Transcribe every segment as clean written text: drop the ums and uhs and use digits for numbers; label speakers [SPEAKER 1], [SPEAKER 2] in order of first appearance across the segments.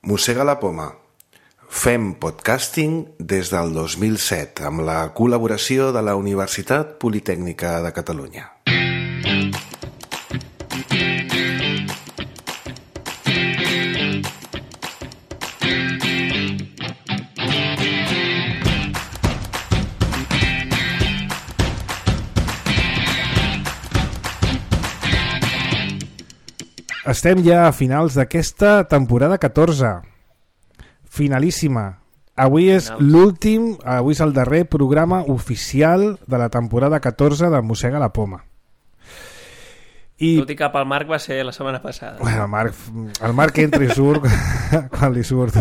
[SPEAKER 1] Mossega la poma. Fem podcasting des del 2007 amb la col·laboració de la Universitat Politècnica de Catalunya.
[SPEAKER 2] Estem ja a finals d'aquesta temporada 14. Finalíssima. Avui és l'últim, avui és el darrer programa oficial de la temporada 14 de Mossega la poma.
[SPEAKER 3] Tot i que pel Marc va ser la setmana passada.
[SPEAKER 2] Bueno, el Marc entra i surt quan li surt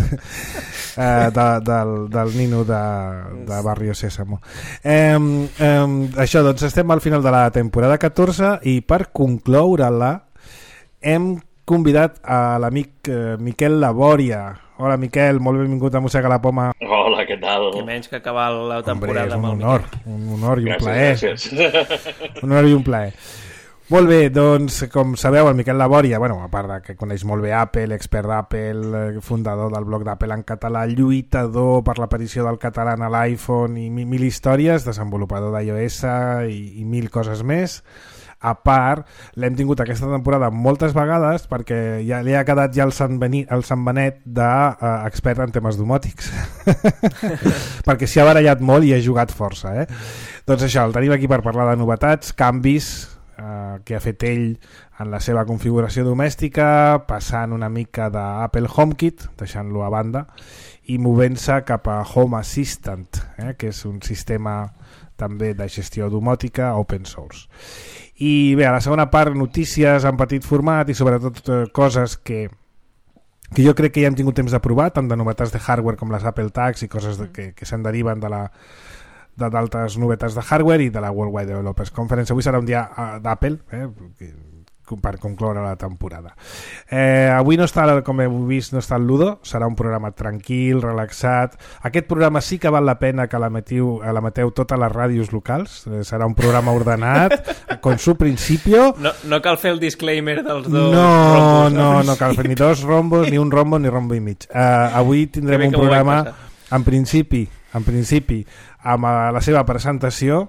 [SPEAKER 2] del nino de Barrio Sésamo. Això, doncs estem al final de la temporada 14 i per concloure-la hem convidat a l'amic Miquel Labòria. Hola Miquel, molt benvingut a Mossega la poma.
[SPEAKER 4] Hola, què tal?
[SPEAKER 3] I menys que acabar la temporada.
[SPEAKER 2] Hombre, un honor i un plaer.
[SPEAKER 4] Gràcies.
[SPEAKER 2] Un honor i un plaer. Molt bé, doncs com sabeu el Miquel Labòria, bueno, a part de que coneix molt bé Apple, expert d'Apple, fundador del blog d'Apple en català, lluitador per l'aparició del català a l'iPhone i mil històries, desenvolupador d'iOS i mil coses més. A part, l'hem tingut aquesta temporada moltes vegades perquè ja li ha quedat ja el Sant Benet d'expert en temes domòtics. Perquè s'hi ha barallat molt i ha jugat força. Doncs això, el tenim aquí per parlar de novetats, canvis que ha fet ell en la seva configuració domèstica, passant una mica d'Apple HomeKit, deixant-lo a banda, i movent-se cap a Home Assistant, que és un sistema també de gestió domòtica open source. I bé, a la segona part, notícies en petit format i sobretot coses que jo crec que ja hem tingut temps de provar, tant de novetats de hardware com les Apple Tags i coses que se'n deriven d'altres novetats de hardware i de la World Wide Developers Conference. Avui serà un dia d'Apple, per concloure la temporada. Avui no està, com heu vist, no està el Ludo, serà un programa tranquil, relaxat. Aquest programa sí que val la pena que l'emeteu totes les ràdios locals, serà un programa ordenat, con su principio.
[SPEAKER 3] No cal fer el disclaimer dels dos rombos.
[SPEAKER 2] No cal fer ni dos rombos, ni un rombo, ni rombo i mig. Avui tindrem un programa, en principi, amb la seva presentació,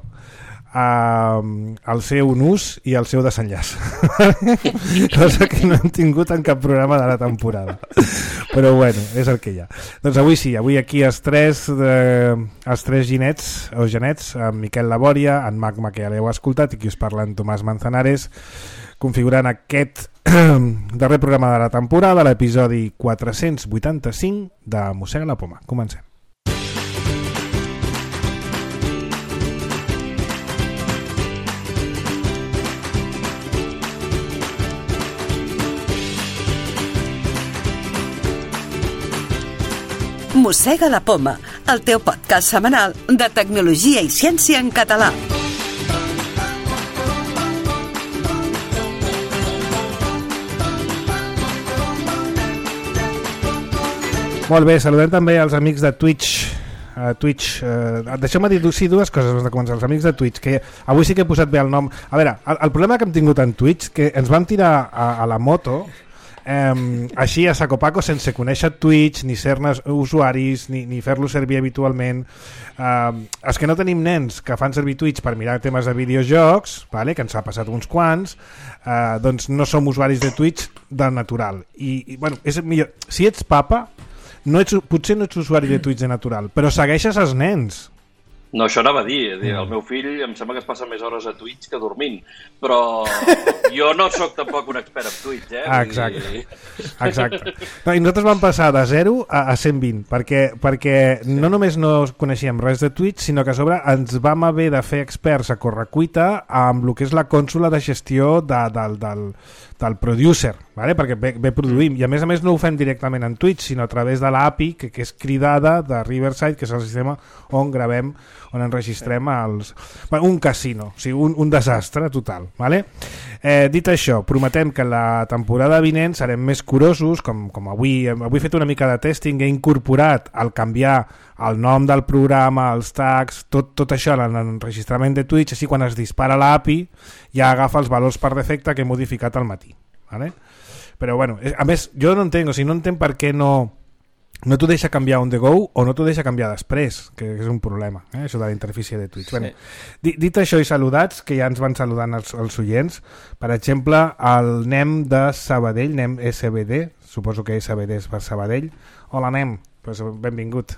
[SPEAKER 2] el seu nus i el seu desenllaç. Cosa que no hem tingut en cap programa de la temporada. Però bueno, és el que hi ha. Doncs avui sí, avui aquí els tres ginets o genets, en Miquel Labòria, en Magma, que ja l'heu escoltat, i qui us parla, en Tomàs Manzanares, configurant aquest darrer programa de la temporada, l'episodi 485 de Mossega la poma. Comencem.
[SPEAKER 5] Mossega la poma, el teu podcast setmanal de tecnologia i ciència en català.
[SPEAKER 2] Molt bé, saludem també als amics de Twitch. Deixeu-me dir dues coses abans de començar. Els amics de Twitch, que avui sí que he posat bé el nom. A veure, el problema que hem tingut en Twitch, que ens vam tirar a la moto així a saco paco, sense conèixer Twitch ni ser-ne usuaris ni fer-lo servir habitualment. Els que no tenim nens que fan servir Twitch per mirar temes de videojocs, vale, que ens ha passat uns quants, doncs no som usuaris de Twitch de natural i bueno, és millor, si ets papa potser no ets usuari de Twitch de natural, però segueixes els nens.
[SPEAKER 4] No, això anava a dir. El meu fill em sembla que es passa més hores a Twitch que dormint, però jo no sóc tampoc un expert en Twitch,
[SPEAKER 2] Exacte. No, i nosaltres vam passar de 0 a 120, perquè no només no coneixíem res de Twitch, sinó que a sobre ens vam haver de fer experts a correcuita amb el que és la consola de gestió del producer, vale? Perquè bé produïm, i a més no ho fem directament en Twitch, sinó a través de l'API que és cridada de Riverside, que és el sistema on gravem, on enregistrem un casino, o sigui, un desastre total, vale? Dit això, prometem que la temporada vinent serem més curosos, com avui he fet una mica de testing, he incorporat el canviar el nom del programa, els tags, tot això en l'enregistrament de Twitch, així quan es dispara l'API ja agafa els valors per defecte que he modificat al matí, vale? Però bueno, a més jo no entenc per què no no t'ho deixa canviar on the go o no t'ho deixa canviar després, que és un problema, això de la interfície de Twitch.
[SPEAKER 3] Sí.
[SPEAKER 2] Bueno, dit això i saludats, que ja ens van saludant els oients, per exemple, el Nem de Sabadell, Nem SBD, suposo que SBD és per Sabadell. Hola, Nem, pues benvingut.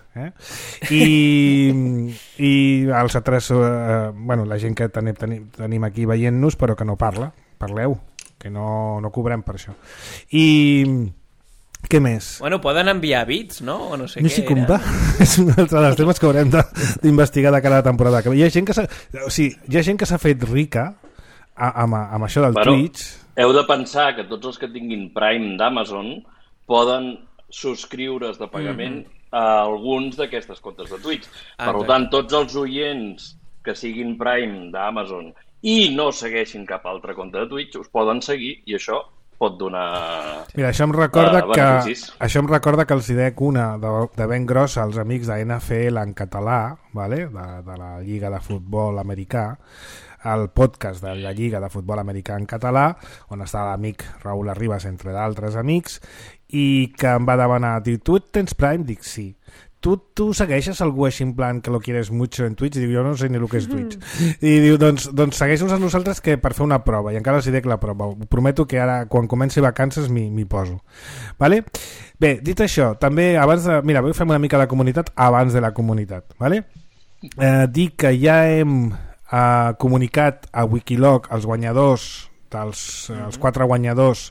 [SPEAKER 2] I els altres, la gent que tenim aquí veient-nos, però que no parleu, que no cobrem per això. I què més?
[SPEAKER 3] Bueno, poden enviar bits, no? O no sé
[SPEAKER 2] no
[SPEAKER 3] què
[SPEAKER 2] sé com va. És un altre dels temes que haurem d'investigar de cara a la temporada. Hi ha gent que s'ha fet rica amb això del Twitch.
[SPEAKER 4] Heu de pensar que tots els que tinguin Prime d'Amazon poden subscriure's de pagament a alguns d'aquestes comptes de Twitch. Per tant, tots els oients que siguin Prime d'Amazon i no segueixin cap altre compte de Twitch us poden seguir i això pot donar
[SPEAKER 2] Mira, això em recorda
[SPEAKER 4] beneficis.
[SPEAKER 2] que els hi dec una de ben grossa als amics de NFL en català, vale? de la Lliga de Futbol Americà, el podcast de la Lliga de Futbol Americà en català, on està l'amic Raúl Arribas, entre d'altres amics, i que em va demanar, diu, tu tens Prime? Dic, sí. Tu segueixes algú així en plan que lo quieres mucho en Twitch? Diu, jo no sé ni el que és Twitch. I diu, doncs segueix-nos a nosaltres que per fer una prova, i encara els dec la prova. Ho prometo que ara, quan comenci vacances, m'hi poso. Vale? Bé, dit això, també abans de... Mira, avui fem una mica de comunitat abans de la comunitat. Vale? Dic que ja hem comunicat a Wikiloc els guanyadors, els 4 guanyadors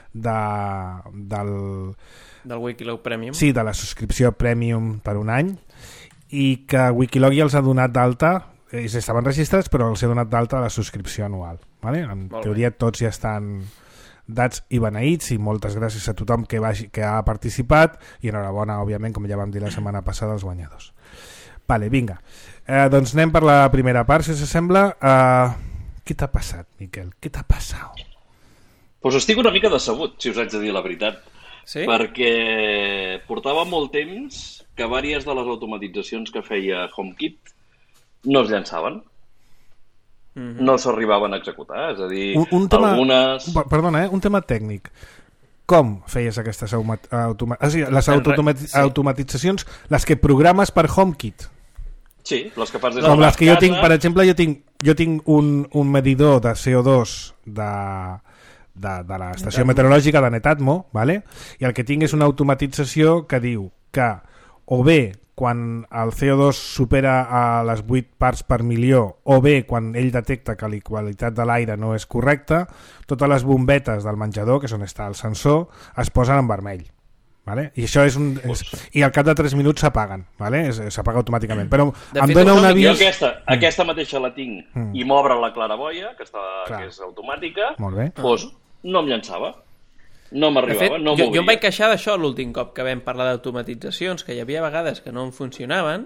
[SPEAKER 3] del Wikiloc Premium.
[SPEAKER 2] Sí, de la subscripció Premium per un any, i que Wikiloc ja els ha donat d'alta, ells estaven registrats però els ha donat d'alta la subscripció anual, vale? En teoria tots ja estan dats i beneïts, i moltes gràcies a tothom que ha participat, i enhorabona, òbviament, com ja vam dir la setmana passada, als guanyadors. Vale, vinga, doncs anem per la primera part, si us sembla. Què t'ha passat, Miquel? Què t'ha passat?
[SPEAKER 4] Pues estic una mica decebut, si us haig de dir la veritat.
[SPEAKER 3] Sí?
[SPEAKER 4] Perquè portava molt temps que diverses de les automatitzacions que feia HomeKit no es llançaven. No s'arribaven a executar. És a dir, algunes...
[SPEAKER 2] Perdona, un tema tècnic. Com feies aquestes automatitzacions, les que programes per HomeKit?
[SPEAKER 4] Sí, les que fas des
[SPEAKER 2] de les que jo tinc, per exemple, jo tinc un medidor de CO2 de l'estació meteorològica de Netatmo, vale? I el que tinc és una automatització que diu que o bé quan el CO2 supera a les 8 parts per milió, o bé quan ell detecta que la qualitat de l'aire no és correcta, totes les bombetes del menjador, que és on està el sensor, es posen en vermell. Vale? I això i al cap de 3 minuts s'apaguen, vale? S'apaga automàticament, però em dona un avís.
[SPEAKER 4] Jo aquesta mateixa la tinc i m'obre la claraboia, que és automàtica.
[SPEAKER 2] Molt bé.
[SPEAKER 4] Doncs no em llançava, no m'arribava, no
[SPEAKER 3] jo em vaig queixar d'això l'últim cop que vam parlar d'automatitzacions, que hi havia vegades que no em funcionaven,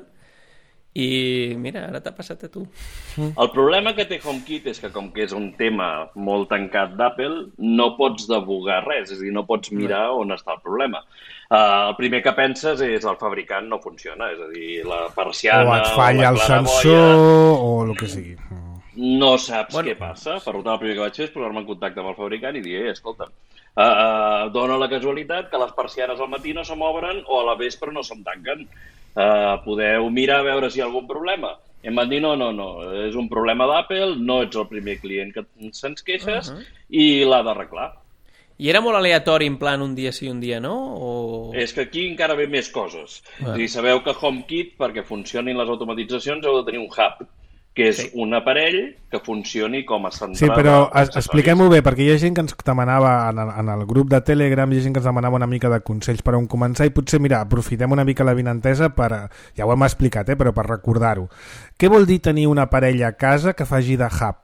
[SPEAKER 3] i mira, ara t'ha passat a tu.
[SPEAKER 4] El problema que té HomeKit és que, com que és un tema molt tancat d'Apple, no pots debugar res, és a dir, no pots mirar on està el problema. El primer que penses és el fabricant no funciona, és a dir, la persiana
[SPEAKER 2] o et falla el sensor o el que sigui.
[SPEAKER 4] No saps què passa. Per tant, el primer que vaig fer és posar-me en contacte amb el fabricant i dir, escolta'm, dona la casualitat que les persianes al matí no se m'obren o a la vespre no se'm tanquen. Podeu mirar a veure si hi ha algun problema. I em van dir, no, és un problema d'Apple, no ets el primer client que se'ns queixes i l'ha d'arreglar.
[SPEAKER 3] I era molt aleatori, en plan un dia sí, un dia no? O...
[SPEAKER 4] És que aquí encara ve més coses. És a dir, sabeu que HomeKit, perquè funcionin les automatitzacions, heu de tenir un hub, que és un aparell que funcioni com a central.
[SPEAKER 2] Sí, però expliquem-ho bé, perquè hi ha gent que ens demanava en el grup de Telegram, hi ha gent que ens demanava una mica de consells per on començar, i potser, mira, aprofitem una mica la vinentesa per, ja ho hem explicat, però per recordar-ho. Què vol dir tenir un aparell a casa que faci de hub?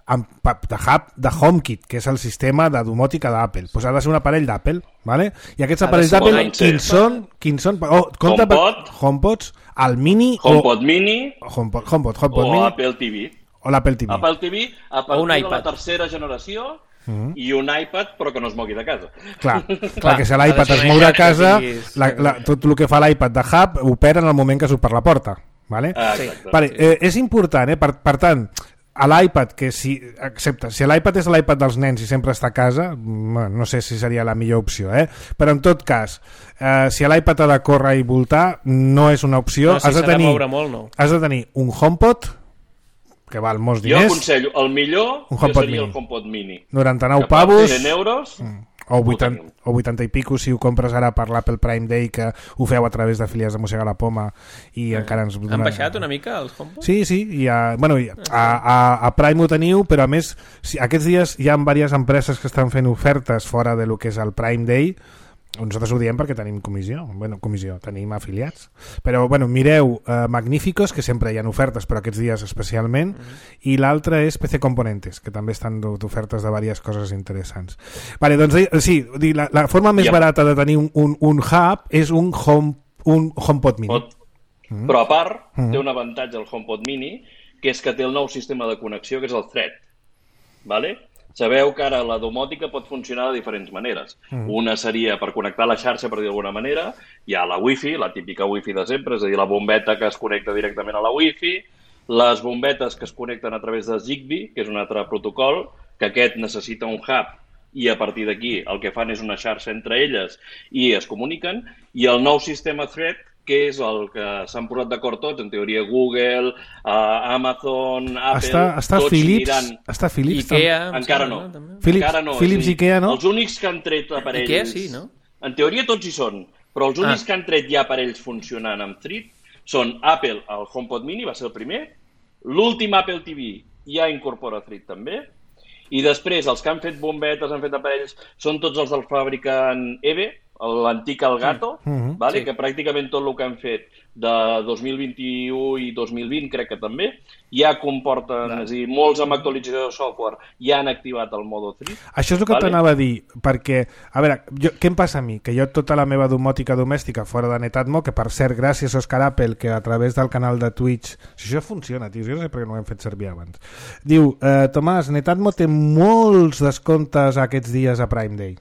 [SPEAKER 2] De HomeKit, que és el sistema de domòtica d'Apple. Pues ha de ser un aparell d'Apple, ¿vale? I aquests aparells d'Apple, quins són? HomePods, el Mini
[SPEAKER 4] HomePod Mini
[SPEAKER 2] HomePod
[SPEAKER 4] o
[SPEAKER 2] Mini
[SPEAKER 4] Apple TV.
[SPEAKER 2] O l'Apple TV.
[SPEAKER 4] Apple TV a partir de la tercera generació i un iPad però que no es mogui de casa.
[SPEAKER 2] Clar, perquè si l'iPad es mourà a casa, tot el que fa l'iPad de hub opera en el moment que surt per la porta. Vale?
[SPEAKER 4] Exacte.
[SPEAKER 2] Vale, és important, per tant, a l'iPad, que excepte si l'iPad és l'iPad dels nens i sempre està a casa, no sé si seria la millor opció, però en tot cas, si l'iPad ha de córrer i voltar, no és una opció.
[SPEAKER 3] No, si s'ha de moure molt, no.
[SPEAKER 2] Has de tenir un HomePod, que val molts diners.
[SPEAKER 4] Jo aconsello, el millor seria el HomePod Mini.
[SPEAKER 2] 99 pavos.
[SPEAKER 4] 100 euros...
[SPEAKER 2] O 80 i pico si ho compres ara per l'Apple Prime Day, que ho feu a través d'afiliats de Mossegar la Poma i encara ens...
[SPEAKER 3] Han baixat una mica els HomePod?
[SPEAKER 2] Sí, a Prime ho teniu, però a més aquests dies hi ha diverses empreses que estan fent ofertes fora de lo que és el Prime Day. Nosaltres ho diem perquè tenim comissió, tenim afiliats, però mireu Magníficos, que sempre hi ha ofertes però aquests dies especialment, i l'altre és PC Componentes, que també estan d'ofertes de diverses coses interessants. Vale, doncs sí, la forma més barata de tenir un hub és un HomePod Mini.
[SPEAKER 4] Però a part té un avantatge el HomePod Mini, que és que té el nou sistema de connexió, que és el Thread, vale? Sabeu que ara la domòtica pot funcionar de diferents maneres. Una seria per connectar la xarxa, per dir d'alguna manera. Hi ha la Wi-Fi, la típica Wi-Fi de sempre, és a dir, la bombeta que es connecta directament a la Wi-Fi, les bombetes que es connecten a través de Zigbee, que és un altre protocol, que aquest necessita un hub i a partir d'aquí el que fan és una xarxa entre elles i es comuniquen, i el nou sistema Thread, que és el que s'han posat d'acord tots, en teoria Google, Amazon, Apple, tots aniran...
[SPEAKER 2] Està Philips?
[SPEAKER 3] Ikea,
[SPEAKER 4] encara no.
[SPEAKER 2] Philips, Ikea, no?
[SPEAKER 4] Els únics que han tret aparells...
[SPEAKER 3] Ikea sí, no?
[SPEAKER 4] En teoria tots hi són, però els únics que han tret ja aparells funcionant amb Thread són Apple, el HomePod Mini, va ser el primer, l'últim Apple TV ja incorpora Thread també, i després els que han fet bombetes, han fet aparells, són tots els del fabricant EVE, l'antic Elgato, vale? Sí. Que pràcticament tot el que han fet de 2021 i 2020, crec que també, ja comporten, és a dir, molts amb actualització de software ja han activat el modo 3.
[SPEAKER 2] Això és el que t'anava a dir, perquè, a veure, què em passa a mi? Que jo tota la meva domòtica domèstica fora de Netatmo, que per cert, gràcies a Òscar Apple, que a través del canal de Twitch, si això funciona, tio, jo no sé per què no ho hem fet servir abans, diu, Tomàs, Netatmo té molts descomptes aquests dies a Prime Day,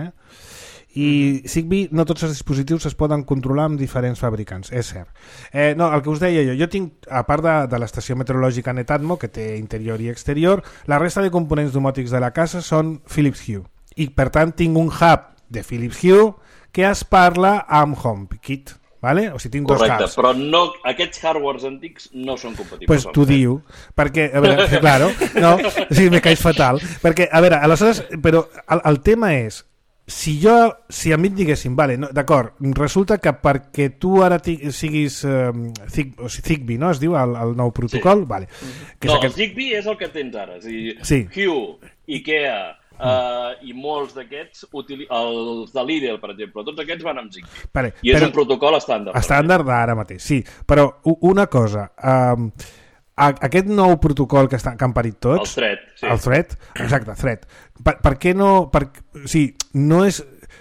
[SPEAKER 2] i Zigbee no tots els dispositius es poden controlar amb diferents fabricants, és cert. No, el que us deia jo tinc, a part de l'estació meteorològica Netatmo, que té interior i exterior, la resta de components domòtics de la casa són Philips Hue, i per tant tinc un hub de Philips Hue que es parla amb HomeKit, vale? O sigui, tinc
[SPEAKER 4] correcte,
[SPEAKER 2] dos hubs.
[SPEAKER 4] però no, aquests hardwares antics no són compatibles.
[SPEAKER 2] Pues t'ho diu, perquè, a veure, claro, no, sí, me caig fatal, perquè, a veure, aleshores, però el tema és, si a mi et diguessin, vale, no, d'acord, resulta que perquè tu ara siguis Zigbee, no? Es diu el nou protocol? Sí. Vale. Que
[SPEAKER 4] no, el Zigbee és el que tens ara, és a dir, sí. Hue, Ikea i molts d'aquests, els de Lidl, per exemple, tots aquests van amb Zigbee. Vale, i és un protocol estàndard.
[SPEAKER 2] Estàndard d'ara mateix, sí. Però una cosa... aquest nou protocol que han parit tots,
[SPEAKER 4] el Thread, sí.
[SPEAKER 2] El Thread, exacte, Thread, per què no, sí, no és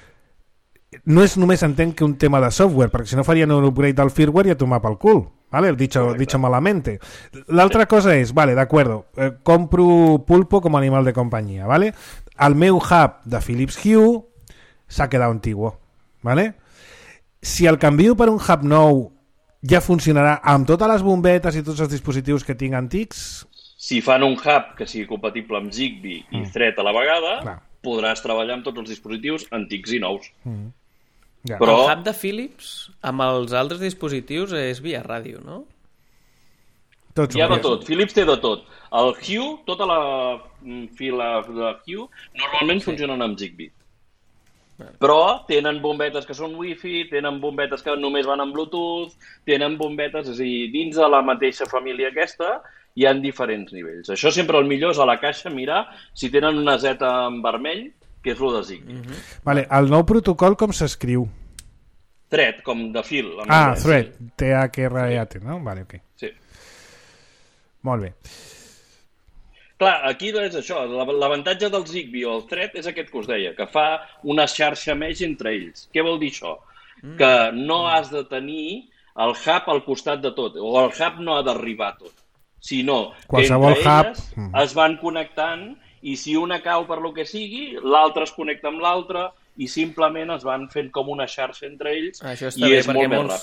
[SPEAKER 2] només entenc que un tema de software, perquè si no farien un upgrade del firmware i a tomar pel cul, vale? Dicho malamente. L'altra cosa és, vale, d'acuerdo, compro Pulpo com animal de companyia, vale? El meu hub de Philips Hue s'ha quedat antiguo, vale? Si el canvio per un hub nou ja funcionarà amb totes les bombetes i tots els dispositius que tinc antics?
[SPEAKER 4] Si fan un hub que sigui compatible amb Zigbee i Thread a la vegada, podràs treballar amb tots els dispositius antics i nous.
[SPEAKER 3] Ja. Però el hub de Philips amb els altres dispositius és via ràdio, no?
[SPEAKER 4] Hi ha de tot, Philips té de tot. El Hue, tota la fila de Hue, normalment funcionen amb Zigbee. Però tenen bombetes que són Wi-Fi, tenen bombetes que només van amb Bluetooth, tenen bombetes, és a dir, dins de la mateixa família aquesta hi ha diferents nivells. Això sempre el millor és a la caixa mirar si tenen una Z en vermell, que és el de Zigbee.
[SPEAKER 2] Vale, el nou protocol com s'escriu?
[SPEAKER 4] Thread, com de fil.
[SPEAKER 2] Thread, T-H-R-E-A-T, no? Vale, ok.
[SPEAKER 4] Sí.
[SPEAKER 2] Molt bé.
[SPEAKER 4] Clar, aquí és això, l'avantatge del Zigbee o el Thread és aquest que us deia, que fa una xarxa més entre ells. Què vol dir això? Que no has de tenir el hub al costat de tot, o el hub no ha d'arribar a tot, sinó que entre elles es van connectant i si una cau per lo que sigui, l'altra es connecta amb l'altra i simplement es van fent com una xarxa entre ells i és molt més ràpid.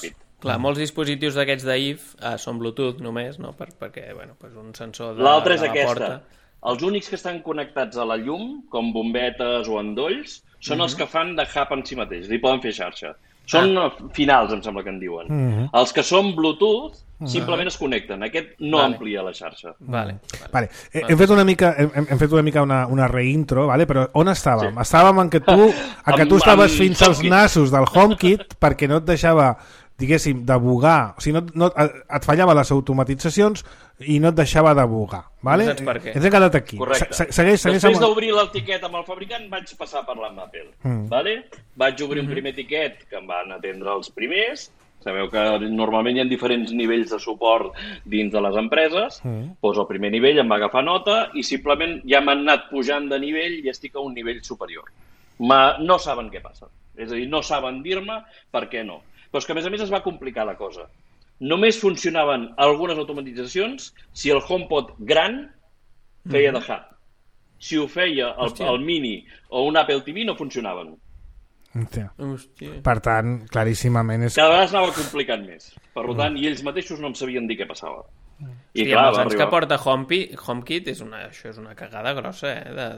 [SPEAKER 3] Clar, molts dispositius d'aquests d'IF són Bluetooth només, no? Perquè, bueno, pues un sensor de
[SPEAKER 4] l'altra és
[SPEAKER 3] la
[SPEAKER 4] aquesta.
[SPEAKER 3] porta.
[SPEAKER 4] Els únics que estan connectats a la llum, com bombetes o endolls, són els que fan de hub en si mateix, i poden fer xarxa. Són finals, em sembla que en diuen. Els que són Bluetooth simplement es connecten. Aquest no amplia la xarxa.
[SPEAKER 3] Vale.
[SPEAKER 2] Hem fet una mica una reintro, vale? Però on estàvem? Sí. Estàvem en que tu estaves fins als nassos del HomeKit perquè no et deixava, diguéssim, debugar. O sigui, et fallava les automatitzacions i no et deixava debugar. Vale?
[SPEAKER 3] No saps per què.
[SPEAKER 2] Ens hem quedat aquí.
[SPEAKER 4] Correcte.
[SPEAKER 2] Després
[SPEAKER 4] d'obrir l'etiquet amb el fabricant vaig passar a parlar amb Apple. Vale? Vaig obrir un primer etiquet que em van atendre els primers. Sabeu que normalment hi ha diferents nivells de suport dins de les empreses. Doncs el primer nivell em va agafar nota i simplement ja m'han anat pujant de nivell i estic a un nivell superior. No saben què passa. És a dir, no saben dir-me per què no. Però és que, a més, es va complicar la cosa. Només funcionaven algunes automatitzacions si el HomePod gran feia de hub. Si ho feia el Mini o un Apple TV no funcionaven.
[SPEAKER 2] Hòstia. Per tant, claríssimament és...
[SPEAKER 4] Cada vegada s'anava complicant més. Per tant, i ells mateixos no em sabien dir què passava.
[SPEAKER 3] I clar, els anys que porta HomeKit això és una cagada grossa,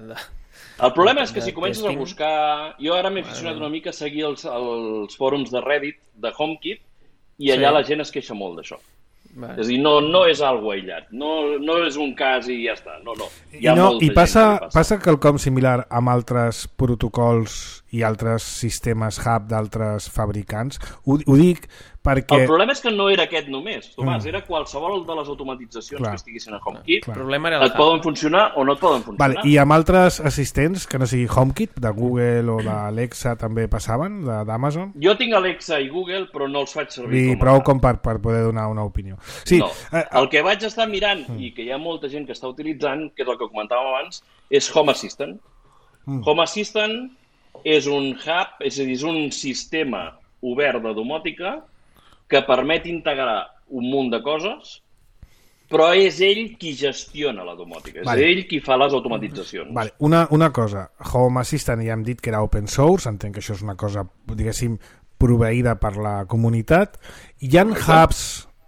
[SPEAKER 4] El problema és que si comences a buscar... Jo ara m'he aficionat una mica a seguir els fòrums de Reddit de HomeKit i allà la gent es queixa molt d'això. És a dir, no és algo aïllat, no és un cas i ja està.
[SPEAKER 2] I passa quelcom similar amb altres protocols i altres sistemes hub d'altres fabricants. Ho dic perquè...
[SPEAKER 4] El problema és que no era aquest només, Tomàs, era qualsevol de les automatitzacions que estiguessin a HomeKit. Et poden funcionar o no et poden funcionar.
[SPEAKER 2] Vale, i amb altres assistents que no sigui HomeKit, de Google o d'Alexa també passaven, d'Amazon?
[SPEAKER 4] Jo tinc Alexa i Google, però no els faig servir
[SPEAKER 2] prou com per poder donar una opinió. Sí,
[SPEAKER 4] no. El que vaig estar mirant, i que hi ha molta gent que està utilitzant, que és el que comentàvem abans, és Home Assistant. Home Assistant és un hub, és a dir, és un sistema obert de domòtica que permet integrar un munt de coses, però és ell qui gestiona la domòtica, és ell qui fa les automatitzacions.
[SPEAKER 2] Vale. Una cosa, Home Assistant ja hem dit que era open source, entenc que això és una cosa, diguéssim, proveïda per la comunitat. Hi ha hubs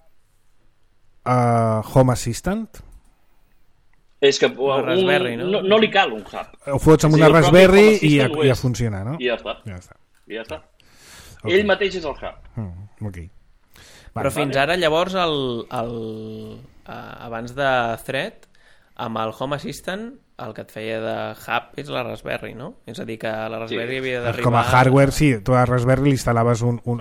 [SPEAKER 2] Home Assistant?
[SPEAKER 4] És que Raspberry, no li cal un hub.
[SPEAKER 2] Ho fots amb una Raspberry i ja funciona, no?
[SPEAKER 4] I ja està. Okay. Ell mateix és el hub.
[SPEAKER 2] Okay.
[SPEAKER 3] Però fins ara, llavors, abans de Thread, amb el Home Assistant, el que et feia de hub és la Raspberry, no? És a dir, que la Raspberry havia d'arribar...
[SPEAKER 2] Com a hardware, sí. Tu a Raspberry li instal·laves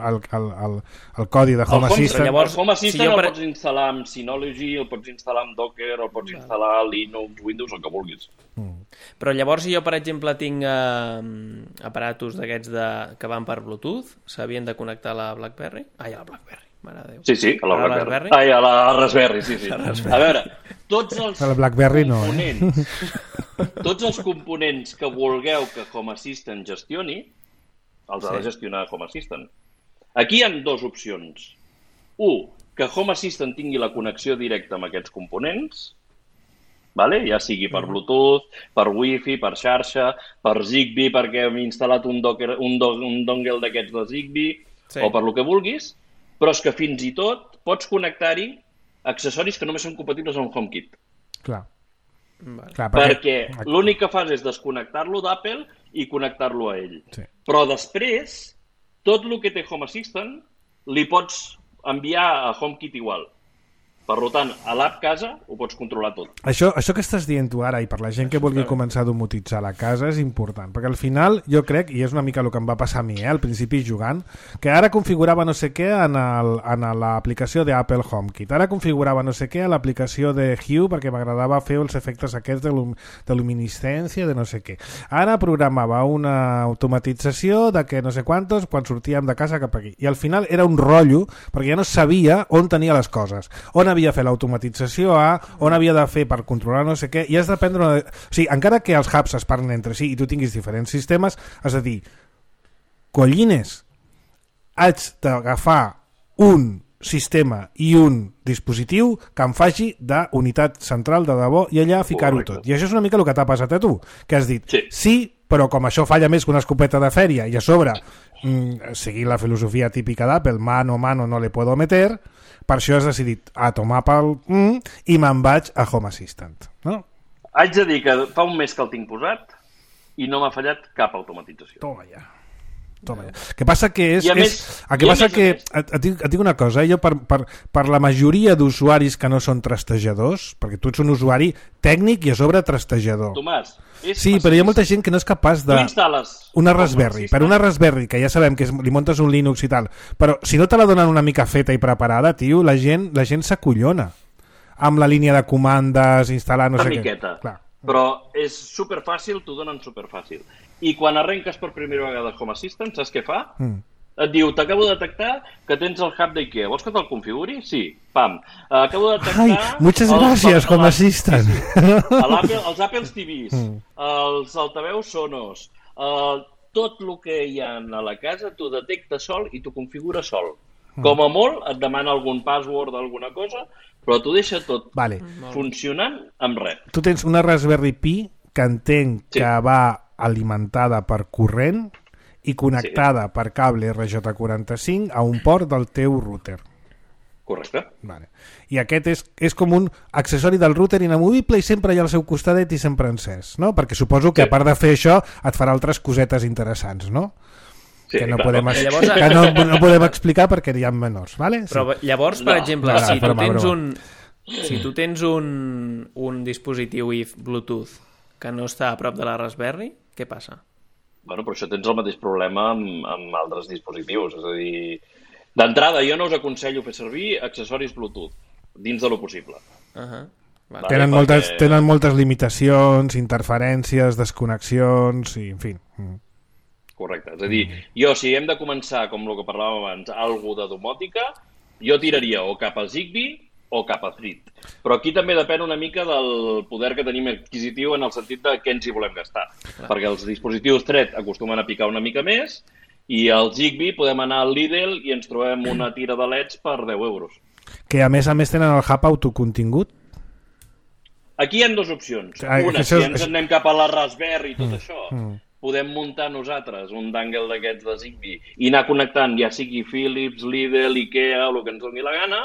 [SPEAKER 2] el codi de Home Assistant.
[SPEAKER 4] Llavors, el Home Assistant el pots instal·lar amb Synology, el pots instal·lar amb Docker, el pots instal·lar a Linux, Windows, el que vulguis.
[SPEAKER 3] Però llavors, si jo, per exemple, tinc aparatos d'aquests que van per Bluetooth, s'havien de connectar a la BlackBerry? Ai, a la BlackBerry.
[SPEAKER 4] Sí, a la BlackBerry. Ai, a la Raspberry, sí. A veure, tots els components, tots els components que vulgueu que Home Assistant gestioni, els ha de gestionar Home Assistant. Aquí hi ha dues opcions. Que Home Assistant tingui la connexió directa amb aquests components, ja sigui per Bluetooth, per Wi-Fi, per xarxa, per Zigbee, perquè hem instal·lat un dongle d'aquests de Zigbee, o per lo que vulguis, però és que fins i tot pots connectar-hi accessoris que només són compatibles amb HomeKit.
[SPEAKER 2] Clar,
[SPEAKER 4] perquè l'únic que fas és desconnectar-lo d'Apple i connectar-lo a ell. Sí. Però després, tot el que té Home Assistant li pots enviar a HomeKit igual. Per tant, a l'app casa ho pots controlar tot.
[SPEAKER 2] Això que estàs dient tu ara, i per la gent que vulgui començar a domotitzar la casa, és important, perquè al final jo crec, i és una mica el que em va passar a mi, al principi jugant, que ara configurava no sé què en l'aplicació d'Apple HomeKit, ara configurava no sé què a l'aplicació de Hue perquè m'agradava fer els efectes aquests de luminiscència, de no sé què. Ara programava una automatització de que no sé quantos quan sortíem de casa cap aquí. I al final era un rotllo, perquè ja no sabia on tenia les coses, on havia de fer l'automatització on havia de fer per controlar no sé què, i has de prendre o sigui, encara que els hubs es parlen entre si i tu tinguis diferents sistemes, has de dir collines, haig d'agafar un sistema i un dispositiu que em faci d'unitat central de debò i allà ficar-ho tot. I això és una mica el que t'ha passat a tu, que has dit, sí, però com això falla més que una escopeta de fèria i a sobre, seguint la filosofia típica d'Apple, mano no le puedo meter, per això has decidit a tomar pel i me'n vaig a Home Assistant, no?
[SPEAKER 4] Haig de dir que fa un mes que el tinc posat i no m'ha fallat cap automatització.
[SPEAKER 2] Toma ja. Que passa que és... Et dic una cosa, jo per la majoria d'usuaris que no són trastejadors, perquè tu ets un usuari tècnic i a sobre trastejador.
[SPEAKER 4] Tomàs,
[SPEAKER 2] sí, però hi ha molta gent que no és capaç de...
[SPEAKER 4] Tu instal·les
[SPEAKER 2] una Raspberry. Per una Raspberry, que ja sabem que li muntes un Linux i tal, però si no te la donen una mica feta i preparada, tio, la gent s'acollona amb la línia de comandes, instal·lar no sé què.
[SPEAKER 4] Una miqueta. Clar. Però és superfàcil, t'ho donen superfàcil. I quan arrenques per primera vegada Home Assistant, saps què fa? Et diu, t'acabo de detectar que tens el hub d'IKEA. Vols que te'l configuri? Sí. Pam. Acabo de detectar...
[SPEAKER 2] Ai, muchas gracias, Home Assistant.
[SPEAKER 4] Els Apple TVs, els altaveus Sonos, tot el que hi ha a la casa t'ho detecta sol i t'ho configura sol. Com a molt et demana algun password o alguna cosa, però t'ho deixa tot funcionant amb res.
[SPEAKER 2] Tu tens una Raspberry Pi que entenc que va alimentada per corrent i connectada per cable RJ45 a un port del teu router.
[SPEAKER 4] Correcte.
[SPEAKER 2] Vale. I aquest és com un accessori del router inamovible i sempre hi ha al seu costadet i sempre encès, no? Perquè suposo que a part de fer això et farà altres cosetes interessants, no? Sí, que no podem explicar perquè hi ha menors, vale?
[SPEAKER 3] Però llavors, per exemple, si tu tens un dispositiu IF Bluetooth que no està a prop de la Raspberry, què passa?
[SPEAKER 4] Bueno, però això tens el mateix problema amb altres dispositius, és a dir, d'entrada jo no us aconsello fer servir accessoris Bluetooth dins de lo possible.
[SPEAKER 2] Vale. Tenen moltes limitacions, interferències, desconnexions i en fi.
[SPEAKER 4] Correcte, és a dir, jo si hem de començar, com el que parlàvem abans, alguna de domòtica, jo tiraria o cap a Zigbee o cap a Thread. Però aquí també depèn una mica del poder que tenim adquisitiu en el sentit de què ens hi volem gastar. Perquè els dispositius Thread acostumen a picar una mica més i al Zigbee podem anar al Lidl i ens trobem una tira de LEDs per 10 euros.
[SPEAKER 2] Que a més tenen el hub autocontingut?
[SPEAKER 4] Aquí hi ha dues opcions. Una, si ens anem cap a la Raspberry i tot això, podem muntar nosaltres un dangle d'aquests de Zigbee i anar connectant ja sigui Philips, Lidl, IKEA, el que ens doni la gana,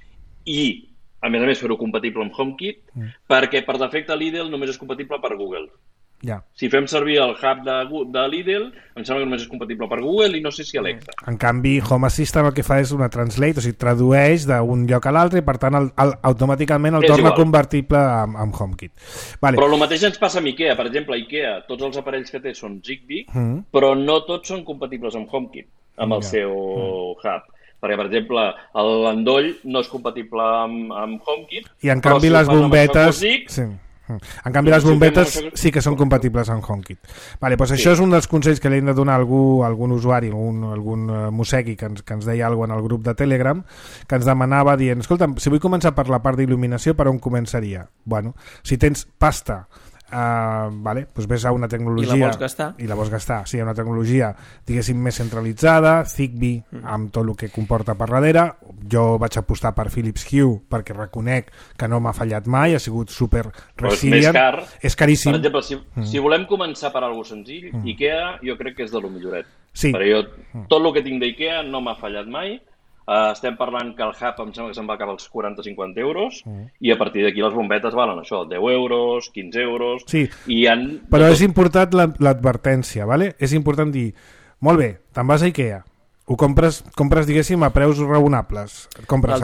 [SPEAKER 4] i, a més, fer-ho compatible amb HomeKit, perquè per defecte Lidl només és compatible per Google. Si fem servir el hub de Lidl, em sembla que només és compatible per Google i no sé si Alexa.
[SPEAKER 2] En canvi, Home Assistant el que fa és una translate, o sigui, tradueix d'un lloc a l'altre i, per tant, automàticament el torna convertible amb HomeKit.
[SPEAKER 4] Però el mateix ens passa amb IKEA. Per exemple, IKEA, tots els aparells que té són Zigbee, però no tots són compatibles amb HomeKit, amb el seu hub. Perquè, per exemple, l'endoll no és compatible amb HomeKit.
[SPEAKER 2] I en canvi les bombetes... En canvi les bombetes sí que són compatibles amb HomeKit. Vale, doncs això és un dels consells que li hem de donar a algun usuari, algun mossegui que ens deia alguna cosa en el grup de Telegram, que ens demanava dient, escolta, si vull començar per la part d'il·luminació, per on començaria? Bueno, si tens pasta, doncs ves a una tecnologia...
[SPEAKER 3] I la
[SPEAKER 2] vols gastar? Sí, una tecnologia, diguéssim, més centralitzada, Zigbee, amb tot el que comporta per darrere. Jo vaig apostar per Philips Hue perquè reconec que no m'ha fallat mai, ha sigut super resilient.
[SPEAKER 4] És més car.
[SPEAKER 2] És caríssim.
[SPEAKER 4] Per exemple, si volem començar per alguna senzill, IKEA jo crec que és de lo milloret.
[SPEAKER 2] Sí.
[SPEAKER 4] Perquè jo, tot el que tinc d'IKEA no m'ha fallat mai. Estem parlant que el hub em sembla que se'n va cap als 40-50 euros i a partir d'aquí les bombetes valen això, 10 euros, 15 euros...
[SPEAKER 2] Sí, però és important l'advertència, ¿vale? És important dir, molt bé, te'n vas a IKEA, ho compres diguéssim, a preus raonables. Compres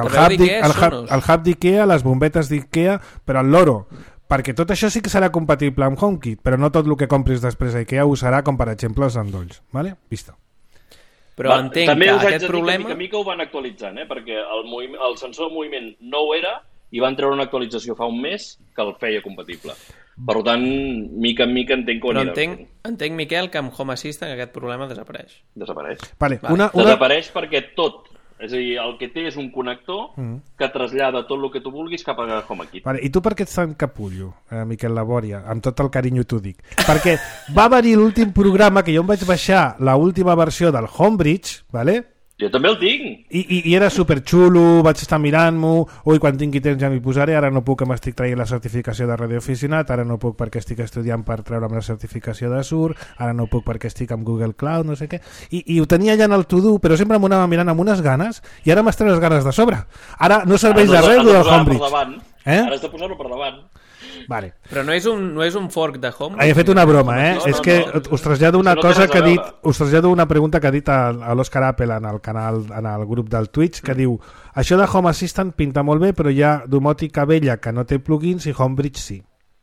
[SPEAKER 2] el hub d'IKEA, les bombetes d'IKEA, però el loro, perquè tot això sí que serà compatible amb HomeKit, però no tot el que compris després a IKEA ho serà, com per exemple els endolls, ¿vale? Vista.
[SPEAKER 3] Però entenc
[SPEAKER 4] també
[SPEAKER 3] que
[SPEAKER 4] us haig
[SPEAKER 3] aquest
[SPEAKER 4] de dir
[SPEAKER 3] problema...
[SPEAKER 4] que mica ho van actualitzant, perquè el sensor de moviment no ho era i van treure una actualització fa un mes que el feia compatible. Per tant, mica en mica entenc que ho anirà.
[SPEAKER 3] Però entenc, Miquel, que amb Home Assistant aquest problema desapareix.
[SPEAKER 4] Desapareix.
[SPEAKER 2] Vale.
[SPEAKER 4] Desapareix perquè tot, és a dir, el que té és un connector que trasllada tot el que tu vulguis cap a HomeKit.
[SPEAKER 2] Vale. I tu per què ets tan capullo, Miquel Labòria? Amb tot el carinyo t'ho dic. Perquè va venir l'últim programa que jo em vaig baixar l'última versió del Homebridge, vale?
[SPEAKER 4] Jo també el tinc.
[SPEAKER 2] I era superxulo, vaig estar mirant-m'ho, ui, quan tingui temps ja m'hi posaré, ara no puc, que m'estic traient la certificació de radioaficionat, ara no puc perquè estic estudiant per treure'm la certificació de Sur, ara no puc perquè estic amb Google Cloud, no sé què, i ho tenia ja en el to-do, però sempre m'ho anava mirant amb unes ganes, i ara m'has tret les ganes de sobre. Ara no serveix de res del Homebridge.
[SPEAKER 4] Ara has de posar-lo per davant.
[SPEAKER 2] Vale.
[SPEAKER 3] Però no és un fork de Home?
[SPEAKER 2] He fet una broma, és que us trasllado una cosa que ha dit, us trasllado una pregunta que ha dit a l'Òscar Apple en el canal, en el grup del Twitch, que diu, això de Home Assistant pinta molt bé, però hi ha domòtica vella que no té plugins i Homebridge sí.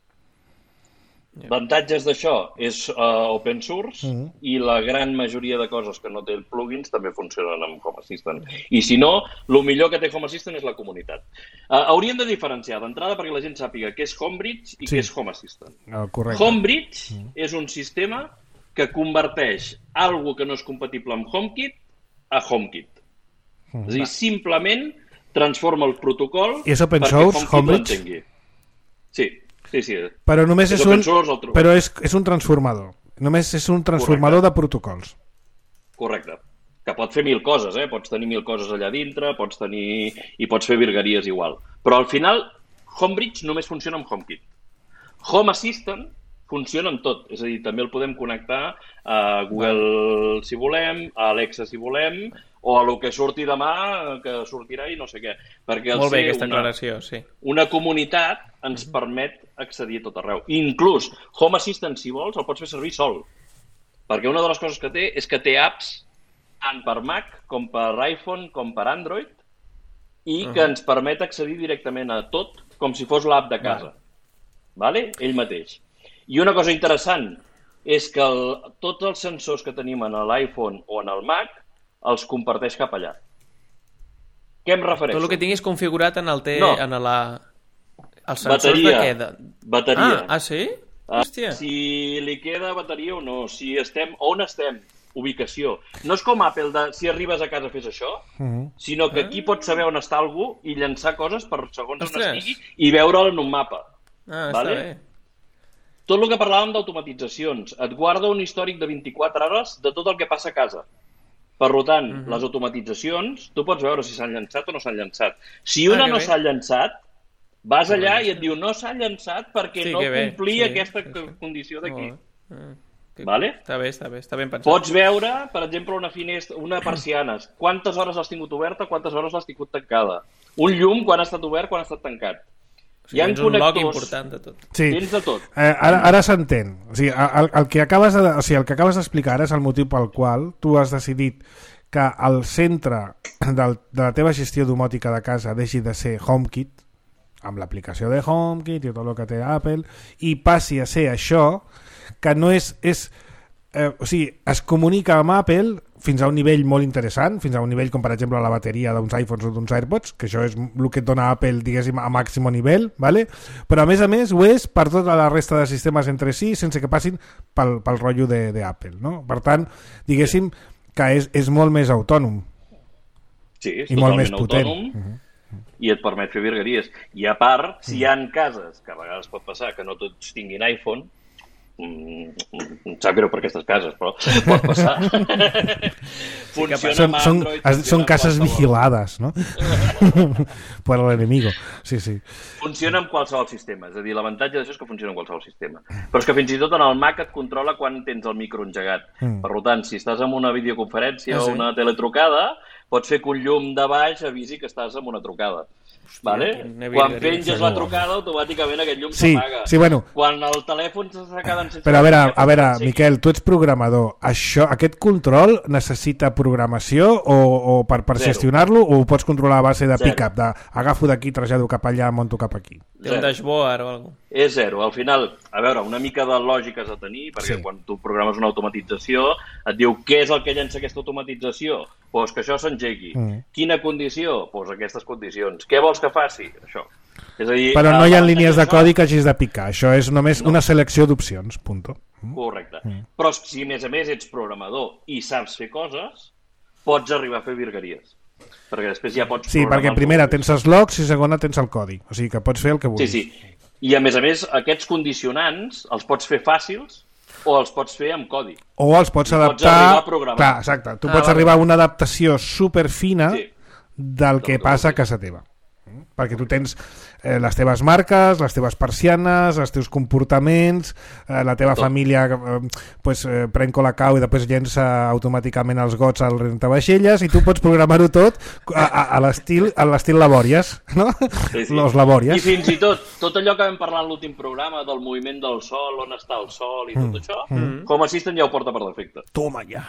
[SPEAKER 4] Avantatges d'això és open source i la gran majoria de coses que no té plugins també funcionen amb Home Assistant. I si no, el millor que té Home Assistant és la comunitat. Hauríem de diferenciar d'entrada perquè la gent sàpiga què és Homebridge i què és Home Assistant. Homebridge és un sistema que converteix algo que no és compatible amb HomeKit a HomeKit. És a dir, simplement transforma el protocol
[SPEAKER 2] I és open source, Homebridge?
[SPEAKER 4] Sí. Sí.
[SPEAKER 2] Però només és un transformador. Només és un transformador de protocols.
[SPEAKER 4] Correcte. Que pot fer 1000 coses, Pots tenir 1000 coses allà dintre, pots fer virgueries igual. Però al final, Homebridge només funciona amb HomeKit. Home Assistant funciona amb tot. És a dir, també el podem connectar a Google si volem, a Alexa si volem, o a lo que surti demà, que sortirà i no sé què. Perquè
[SPEAKER 3] molt bé aquesta aclaració, sí.
[SPEAKER 4] Una comunitat ens permet accedir a tot arreu. Inclús Home Assistant, si vols, el pots fer servir sol. Perquè una de les coses que té és que té apps tant per Mac, com per iPhone, com per Android, i que ens permet accedir directament a tot com si fos l'app de casa. Vale? Ell mateix. I una cosa interessant és que tots els sensors que tenim en l'iPhone o en el Mac els comparteix cap allà. Què em refereixo?
[SPEAKER 3] Tot el que tinguis configurat en el els sensors
[SPEAKER 4] bateria,
[SPEAKER 3] de què?
[SPEAKER 4] Bateria.
[SPEAKER 3] Sí? Hòstia.
[SPEAKER 4] Si li queda bateria o no, on estem, ubicació. No és com Apple de si arribes a casa fes això, sinó que aquí pots saber on està algú i llançar coses per segons on estigui i veure'l en un mapa.
[SPEAKER 3] Està bé.
[SPEAKER 4] Tot el que parlàvem d'automatitzacions, et guarda un històric de 24 hores de tot el que passa a casa. Per tant, les automatitzacions, tu pots veure si s'han llançat o no s'han llançat. Si una no s'ha llançat, vas allà i et diu no s'ha llançat perquè no complia aquesta condició d'aquí. Vale?
[SPEAKER 3] Està ben pensat.
[SPEAKER 4] Pots veure, per exemple, una persiana. Quantes hores l'has tingut oberta, quantes hores l'has tingut tancada. Un llum, quan ha estat obert, quan ha estat tancat.
[SPEAKER 3] Tens un log important de tot.
[SPEAKER 2] Sí.
[SPEAKER 4] Tens de tot.
[SPEAKER 2] Ara s'entén. O sigui, el que acabes d'explicar és el motiu pel qual tu has decidit que el centre de la teva gestió domòtica de casa deixi de ser HomeKit, amb l'aplicació de HomeKit i tot el que té Apple, i passi a ser això, que no és o sigui, es comunica amb Apple fins a un nivell molt interessant, fins a un nivell com per exemple la bateria d'uns iPhones o d'uns AirPods, que això és el que et dona Apple, diguéssim, a màxim nivell, ¿vale? Però a més ho és per tota la resta de sistemes entre si, sense que passin pel rotllo d'Apple, no? Per tant, diguéssim que és molt més autònom.
[SPEAKER 4] Sí, és
[SPEAKER 2] i molt més
[SPEAKER 4] potent. Autònom, i et permet fer virgueries. I a part, si hi ha cases, que a vegades pot passar que no tots tinguin iPhone, em sap greu per aquestes cases, però pot passar.
[SPEAKER 2] Són cases vigilades, no? Per l'enemigo. Sí.
[SPEAKER 4] Funciona amb qualsevol sistema. És a dir, l'avantatge d'això és que funciona amb qualsevol sistema. Però és que fins i tot en el Mac et controla quan tens el micro engegat. Per tant, si estàs en una videoconferència o una teletrucada, pots fer que un llum de baix avisi que estàs en una trucada. Vale? Quan penges la trucada, automàticament aquest llum s'apaga.
[SPEAKER 2] Sí, bueno.
[SPEAKER 4] Quan el telèfon s'està quedant sense...
[SPEAKER 2] Però a veure, Miquel, tu ets programador. Aquest control necessita programació o per gestionar-lo, o ho pots controlar a base de pick-up, d'agafo d'aquí, trasllado cap allà, monto cap aquí?
[SPEAKER 3] Té un dashboard o alguna cosa.
[SPEAKER 4] És zero. Al final, a veure, una mica de lògica has de tenir, perquè quan tu programes una automatització, et diu què és el que llença aquesta automatització? Doncs que això s'engegui. Quina condició? Doncs aquestes condicions. Què vols que faci? Això. És a dir,
[SPEAKER 2] però no hi ha línies de codi que hagis de picar. Això és només una selecció d'opcions. Punto.
[SPEAKER 4] Correcte. Però si a més ets programador i saps fer coses, pots arribar a fer virgueries. Perquè després ja pots...
[SPEAKER 2] Sí, perquè primera tens els logs i segona tens el codi. O sigui que pots fer el que vulguis.
[SPEAKER 4] Sí. I a més, aquests condicionants els pots fer fàcils O els pots fer amb codi.
[SPEAKER 2] O els pots adaptar...
[SPEAKER 4] Pots arribar a programar.
[SPEAKER 2] Clar, exacte. Tu pots arribar a una adaptació superfina del que passa a casa teva. Perquè tu tens les teves marques, les teves persianes, els teus comportaments, la teva família pren Colacao i després llença automàticament els gots al rentavaixelles i tu pots programar-ho tot a l'estil Labòries, no?
[SPEAKER 4] Sí.
[SPEAKER 2] Los Labòries.
[SPEAKER 4] I fins i tot allò que vam parlar en l'últim programa del moviment del sol, on està el sol i tot això, Home Assistant ja ho porta per defecte.
[SPEAKER 2] Toma ja.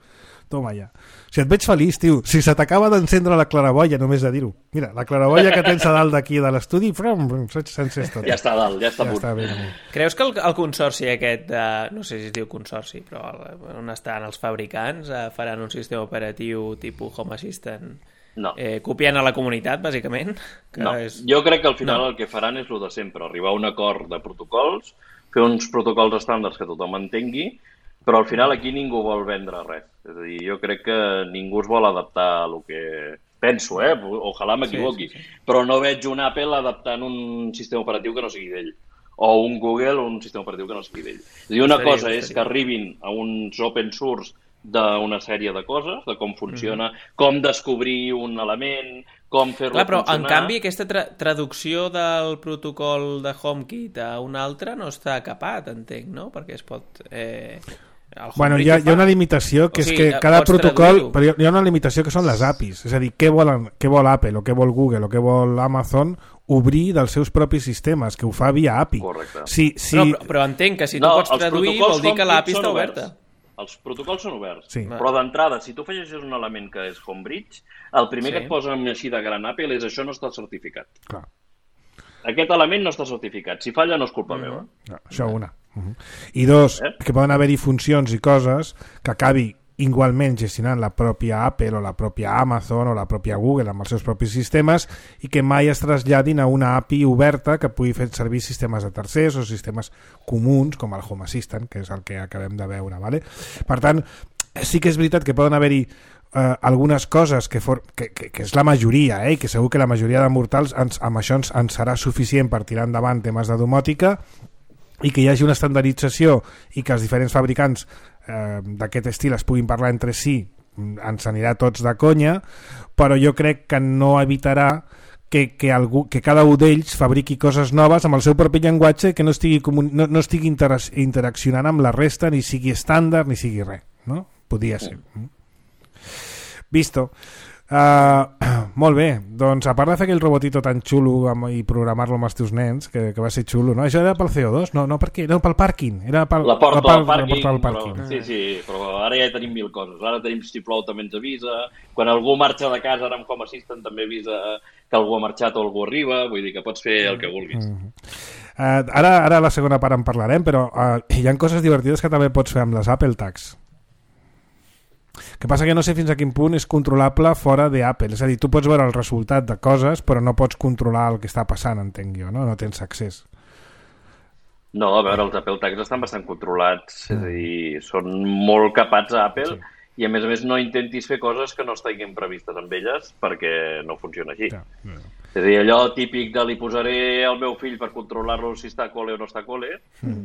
[SPEAKER 2] Si et veig feliç, tio. Si se t'acaba d'encendre la claraboia, només de dir-ho. Mira, la claraboia que tens a dalt d'aquí de l'estudi, s'encés tot.
[SPEAKER 4] Ja està a dalt, ja està a punt.
[SPEAKER 2] Està bé.
[SPEAKER 3] Creus que el consorci aquest, no sé si es diu consorci, però on estan els fabricants, faran un sistema operatiu tipus Home Assistant?
[SPEAKER 4] No.
[SPEAKER 3] Copiant a la comunitat, bàsicament?
[SPEAKER 4] No. Jo crec que al final el que faran és el de sempre, arribar a un acord de protocols, fer uns protocols estàndards que tothom entengui, però al final aquí ningú vol vendre res. És a dir, jo crec que ningú es vol adaptar a el que penso, ojalà m'equivoqui, però no veig un Apple adaptant un sistema operatiu que no sigui d'ell, o un Google un sistema operatiu que no sigui d'ell. És a dir, una cosa és que arribin a uns open source d'una sèrie de coses, de com funciona, com descobrir un element, com fer-lo funcionar...
[SPEAKER 3] Però, en canvi, aquesta traducció del protocol de HomeKit a un altre no està capat, entenc, no? Perquè es pot...
[SPEAKER 2] Bueno, hi ha una limitació que és que cada protocol... Però hi ha una limitació que són les APIs. És a dir, què vol Apple o què vol Google o què vol Amazon obrir dels seus propis sistemes, que ho fa via API.
[SPEAKER 4] Correcte.
[SPEAKER 3] Però entenc que si tu pots traduir vol dir que l'API està oberta.
[SPEAKER 4] Els protocols són oberts,
[SPEAKER 2] sí.
[SPEAKER 4] Però d'entrada, si tu afegeixes un element que és Homebridge, el primer que et posa així de gran Apple és això no està certificat.
[SPEAKER 2] Clar.
[SPEAKER 4] Aquest element no està certificat. Si falla no és culpa meva.
[SPEAKER 2] No, això una. I dos, que poden haver-hi funcions i coses que acabi igualment gestionant la pròpia Apple o la pròpia Amazon o la pròpia Google amb els seus propis sistemes i que mai es traslladin a una API oberta que pugui fer servir sistemes de tercers o sistemes comuns com el Home Assistant, que és el que acabem de veure. Vale? Per tant, sí que és veritat que poden haver-hi algunes coses que és la majoria, i que segur que la majoria de mortals amb això ens serà suficient per tirar endavant temes de domòtica i que hi hagi una estandardització i que els diferents fabricants d'aquest estil es puguin parlar entre si, ens anirà tots de conya, però jo crec que no evitarà que cada un d'ells fabriqui coses noves amb el seu propi llenguatge que no estigui interaccionant amb la resta, ni sigui estàndard ni sigui res, no? Podria ser. Visto. Molt bé, doncs a part de fer aquell robotito tan xulo i programar-lo amb els teus nens, que va ser xulo, no? Això era pel CO2? No, per què? No, pel pàrquing. Era
[SPEAKER 4] la porta del pàrquing.
[SPEAKER 2] Però,
[SPEAKER 4] sí, però ara ja tenim 1000 coses. Ara tenim si plou també ens avisa. Quan algú marxa de casa ara amb Home Assistant també avisa que algú ha marxat o algú arriba. Vull dir que pots fer el que vulguis.
[SPEAKER 2] Ara a la segona part en parlarem, però hi ha coses divertides que també pots fer amb les Apple Tags. Que passa que no sé fins a quin punt és controlable fora d'Apple. És a dir, tu pots veure el resultat de coses però no pots controlar el que està passant, entenc jo, no? No tens accés.
[SPEAKER 4] No, a veure, els Apple Tags estan bastant controlats, és a dir, són molt capats a Apple i a més no intentis fer coses que no estiguin previstes amb elles perquè no funciona així. És a dir, allò típic de li posaré al meu fill per controlar-lo si està a col·le o no està a col·le,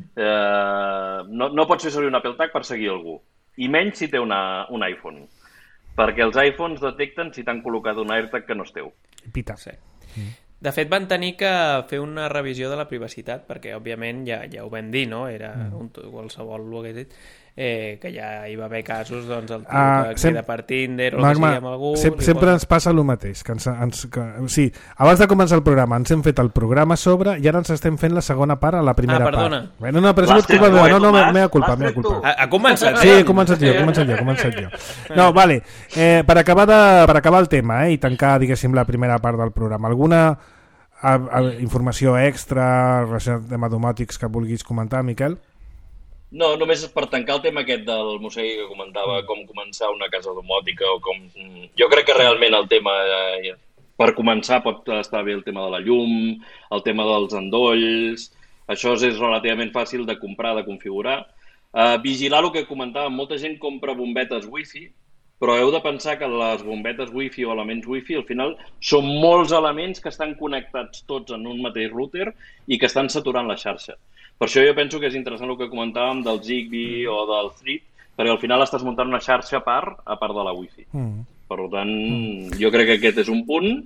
[SPEAKER 4] no pots fer servir un Apple Tag per seguir algú. I menys si té un iPhone, perquè els iPhones detecten si t'han col·locat un AirTag que no és teu.
[SPEAKER 2] Pita.
[SPEAKER 3] Sí. De fet, van tenir que fer una revisió de la privacitat, perquè, òbviament, ja ho vam dir, no? Era qualsevol ho hagués dit, que ja hi va haver casos, doncs, el tio que queda per Tinder o el que sigui amb algú...
[SPEAKER 2] Sempre ens passa el mateix. Sí, abans de començar el programa ens hem fet el programa a sobre i ara ens estem fent la segona part a la primera part.
[SPEAKER 3] Perdona.
[SPEAKER 2] Bueno, no, però és culpa meva. No, meva culpa.
[SPEAKER 3] Ha començat?
[SPEAKER 2] Sí, he començat jo. No, vale. Per acabar el tema i tancar, diguéssim, la primera part del programa, alguna informació extra relacionada amb temes domòtics que vulguis comentar, Miquel?
[SPEAKER 4] No, només per tancar el tema aquest del Mosegui que comentava com començar una casa domòtica o com... Jo crec que realment el tema, per començar, pot estar bé el tema de la llum, el tema dels endolls, això és relativament fàcil de comprar, de configurar. Vigilar el que comentàvem, molta gent compra bombetes wifi, però heu de pensar que les bombetes wifi o elements wifi al final són molts elements que estan connectats tots en un mateix router i que estan saturant la xarxa. Per això jo penso que és interessant el que comentàvem del Zigbee o del Thread, perquè al final estàs muntant una xarxa a part de la Wi-Fi. Per tant, jo crec que aquest és un punt.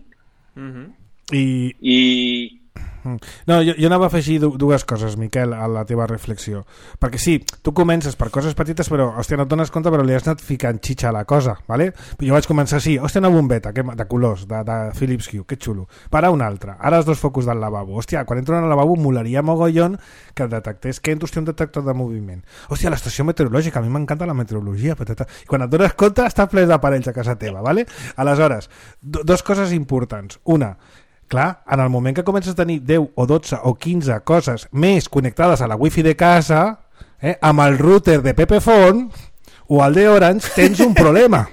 [SPEAKER 2] No, jo anava a afegir dues coses, Miquel, a la teva reflexió, perquè sí, tu comences per coses petites, però hòstia, no et dones compte, però li has anat ficant xitxa a la cosa, ¿vale? Jo vaig començar així, hòstia, una bombeta de colors, de Philips Hue, que xulo, para una altra, ara els dos focus del lavabo, hòstia, quan entro al lavabo molaria mogollon que detectés que entro un detector de moviment, hòstia, l'estació meteorològica, a mi m'encanta la meteorologia, i quan et dones compte està ple d'aparells a casa teva, ¿vale? Aleshores, dos coses importants, una, clar, en el moment que comences a tenir 10 o 12 o 15 coses més connectades a la wifi de casa, amb el router de Pepefon o el de Orange, tens un problema.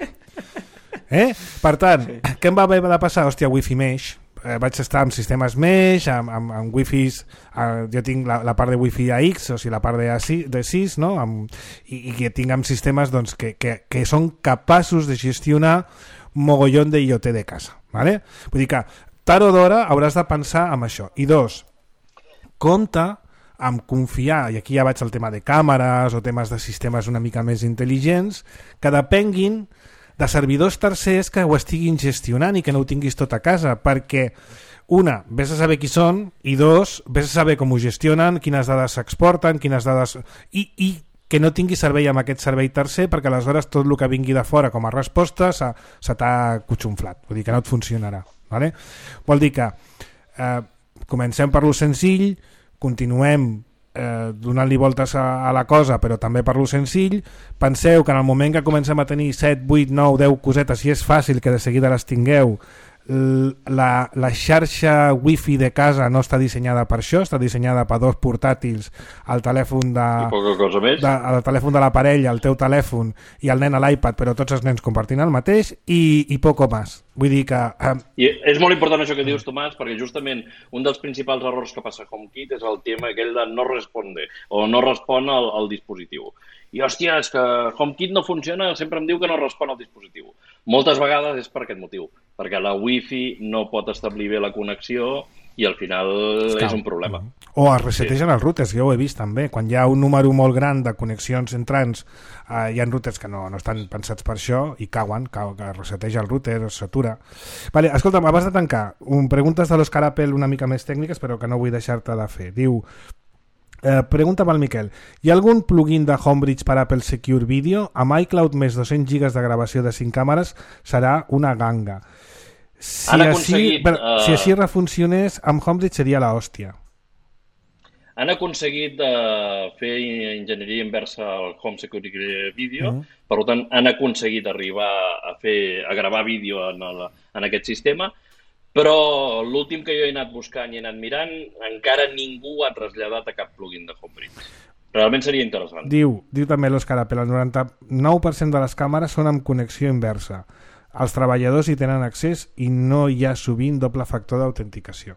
[SPEAKER 2] Per tant, què em va haver de passar? Hòstia, wifi mesh. Vaig estar amb sistemes mesh, amb wifis, jo tinc la part de wifi AX, o sigui la part de 6, no? I que tinc amb sistemes doncs, que són capaços de gestionar mogollon de IoT de casa. ¿Vale? Vull dir que tard o d'hora hauràs de pensar en això. I dos, compte amb confiar, i aquí ja vaig al tema de càmeres o temes de sistemes una mica més intel·ligents, que depenguin de servidors tercers que ho estiguin gestionant i que no ho tinguis tot a casa, perquè una, vés a saber qui són, i dos, vés a saber com ho gestionen, quines dades s'exporten, quines dades... I que no tingui servei amb aquest servei tercer, perquè aleshores tot el que vingui de fora com a resposta se t'ha cotxonflat, vull dir que no et funcionarà. Vale? Vol dir que comencem per lo senzill, continuem donant-li voltes a la cosa, però també per lo senzill. Penseu que en el moment que comencem a tenir 7, 8, 9, 10 cosetes, i és fàcil que de seguida les tingueu, la xarxa wifi de casa no està dissenyada per això, està dissenyada per dos portàtils, el telèfon el telèfon de la parella, el teu telèfon i el nen a l'iPad, però tots els nens compartint el mateix i poco más. Vull dir que...
[SPEAKER 4] I és molt important això que dius, Tomàs, perquè justament un dels principals errors que passa a HomeKit és el tema aquell de no responde o no respon al dispositiu. I, hòstia, és que HomeKit no funciona, sempre em diu que no respon al dispositiu. Moltes vegades és per aquest motiu, perquè la Wi-Fi no pot establir bé la connexió i al final és un problema.
[SPEAKER 2] O es resetegen els routers, jo ho he vist també. Quan hi ha un número molt gran de connexions entrants, hi ha routers que no estan pensats per això i cauen, que reseteja el router, es satura. Vale, escolta'm, abans de tancar, preguntes de l'Òscar Apple una mica més tècniques, però que no vull deixar-te de fer. Diu... pregunta pel Miquel, hi ha algun plugin de Homebridge per Apple Secure Video? Amb iCloud més 200 gigas de gravació de 5 càmeres serà una ganga. Si així refuncionés amb Homebridge seria la hòstia.
[SPEAKER 4] Han aconseguit fer enginyeria inversa al Home Security Video, per tant han aconseguit arribar a gravar vídeo en aquest sistema, però l'últim que jo he anat buscant i he anat mirant, encara ningú ha traslladat a cap plugin de Homebridge. Realment seria interessant.
[SPEAKER 2] Diu també l'Òscar Apple, el 99% de les càmeres són amb connexió inversa. Els treballadors hi tenen accés i no hi ha sovint doble factor d'autenticació.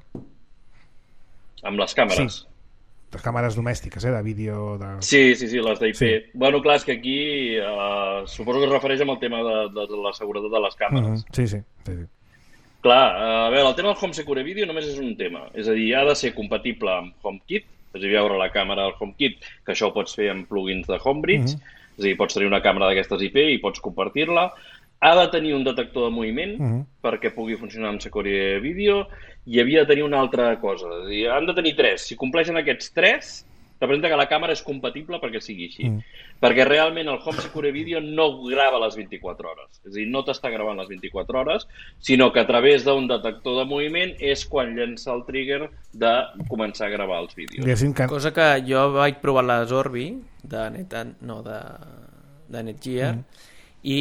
[SPEAKER 4] Amb les càmeres?
[SPEAKER 2] Sí. Les càmeres domèstiques, de vídeo...
[SPEAKER 4] Sí, les d'IP. Sí. Bueno, clar, és que aquí suposo que es refereix amb el tema de la seguretat de les càmeres.
[SPEAKER 2] Sí.
[SPEAKER 4] Clar, a veure, el tema del Home Secure Video només és un tema. És a dir, ha de ser compatible amb HomeKit, és a dir, veure la càmera del HomeKit, que això ho pots fer amb plugins de Homebridge, és a dir, pots tenir una càmera d'aquestes IP i pots compartir-la. Ha de tenir un detector de moviment perquè pugui funcionar amb Secure Video i havia de tenir una altra cosa. És a dir, han de tenir 3. Si compleixen aquests 3, representa que la càmera és compatible perquè sigui així. Perquè realment el Home Secure Video no grava les 24 hores. És a dir, no t'està gravant les 24 hores, sinó que a través d'un detector de moviment és quan llença el trigger de començar a gravar els vídeos.
[SPEAKER 3] Cosa que jo vaig provar la Zorbi de Netgear i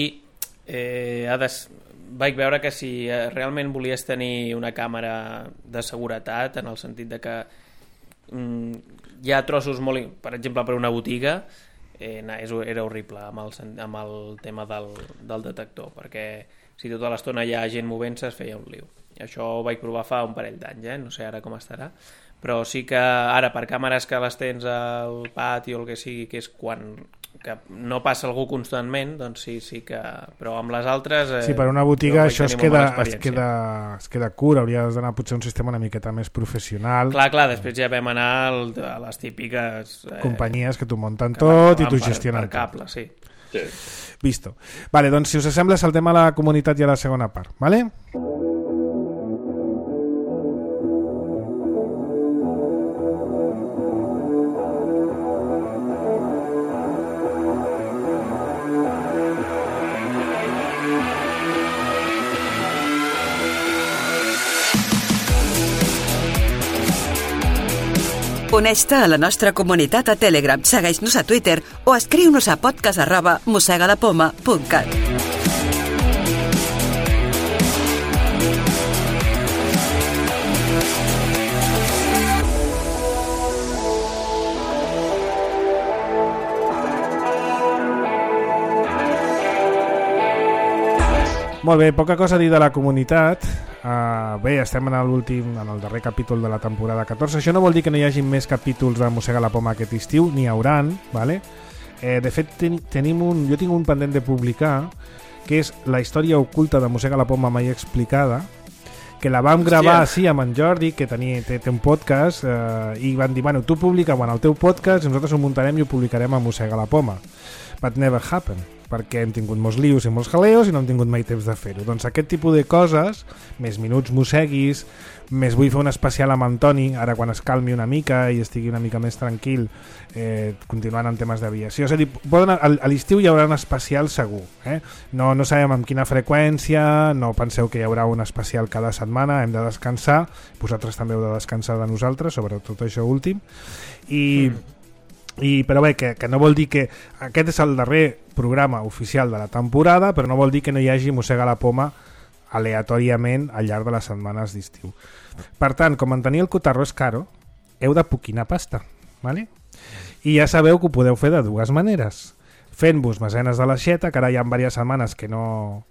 [SPEAKER 3] vaig veure que si realment volies tenir una càmera de seguretat, en el sentit de que hi ha trossos molt... Per exemple, per una botiga era horrible amb el tema del detector, perquè si tota l'estona hi ha gent movent-se es feia un lío. I això ho vaig provar fa un parell d'anys, no sé ara com estarà, però sí que ara per càmeres que les tens al pati o el que sigui, que és quan que no passa algú constantment, doncs sí que... Però amb les altres...
[SPEAKER 2] Sí, per una botiga això es queda curt, hauries d'anar potser a un sistema una miqueta més professional.
[SPEAKER 3] Clar, després ja vam anar a les típiques...
[SPEAKER 2] companyies que t'ho munten tot i t'ho gestionen
[SPEAKER 3] per cable, sí.
[SPEAKER 2] Visto. Vale, doncs si us sembla saltem a la comunitat i a la segona part, vale?
[SPEAKER 5] Uneix-te a la nostra comunitat a Telegram, segueix-nos a Twitter o escriu-nos a podcast@mossegalapoma.cat.
[SPEAKER 2] Molt bé, poca cosa a dir de la comunitat. Bé, estem en el darrer capítol de la temporada 14. Això no vol dir que no hi hagi més capítols de Mossega la Poma aquest estiu, n'hi hauran, ¿vale? De fet, jo tinc un pendent de publicar, que és la història oculta de Mossega la Poma mai explicada, que la vam gravar així amb en Jordi, que té un podcast, i van dir, bueno, tu publica el teu podcast i nosaltres ho muntarem i ho publicarem a Mossega la Poma. But never happened, perquè hem tingut molts lius i molts jaleos i no hem tingut mai temps de fer-ho. Doncs aquest tipus de coses, més minuts mosseguis, més vull fer un especial amb Antoni, ara quan es calmi una mica i estigui una mica més tranquil, continuant amb temes d'aviació. És a dir, a l'estiu hi haurà un especial segur. No sabem amb quina freqüència, no penseu que hi haurà un especial cada setmana, hem de descansar, vosaltres també heu de descansar de nosaltres, sobretot això últim, però bé, que no vol dir que aquest és el darrer programa oficial de la temporada, però no vol dir que no hi hagi Mossega la Poma aleatòriament al llarg de les setmanes d'estiu. Per tant, com mantenir el cotarro és caro, heu de poquinar pasta, ¿vale? I ja sabeu que ho podeu fer de dues maneres. Fent-vos mecenes de l'aixeta, que ara hi ha diverses setmanes que no...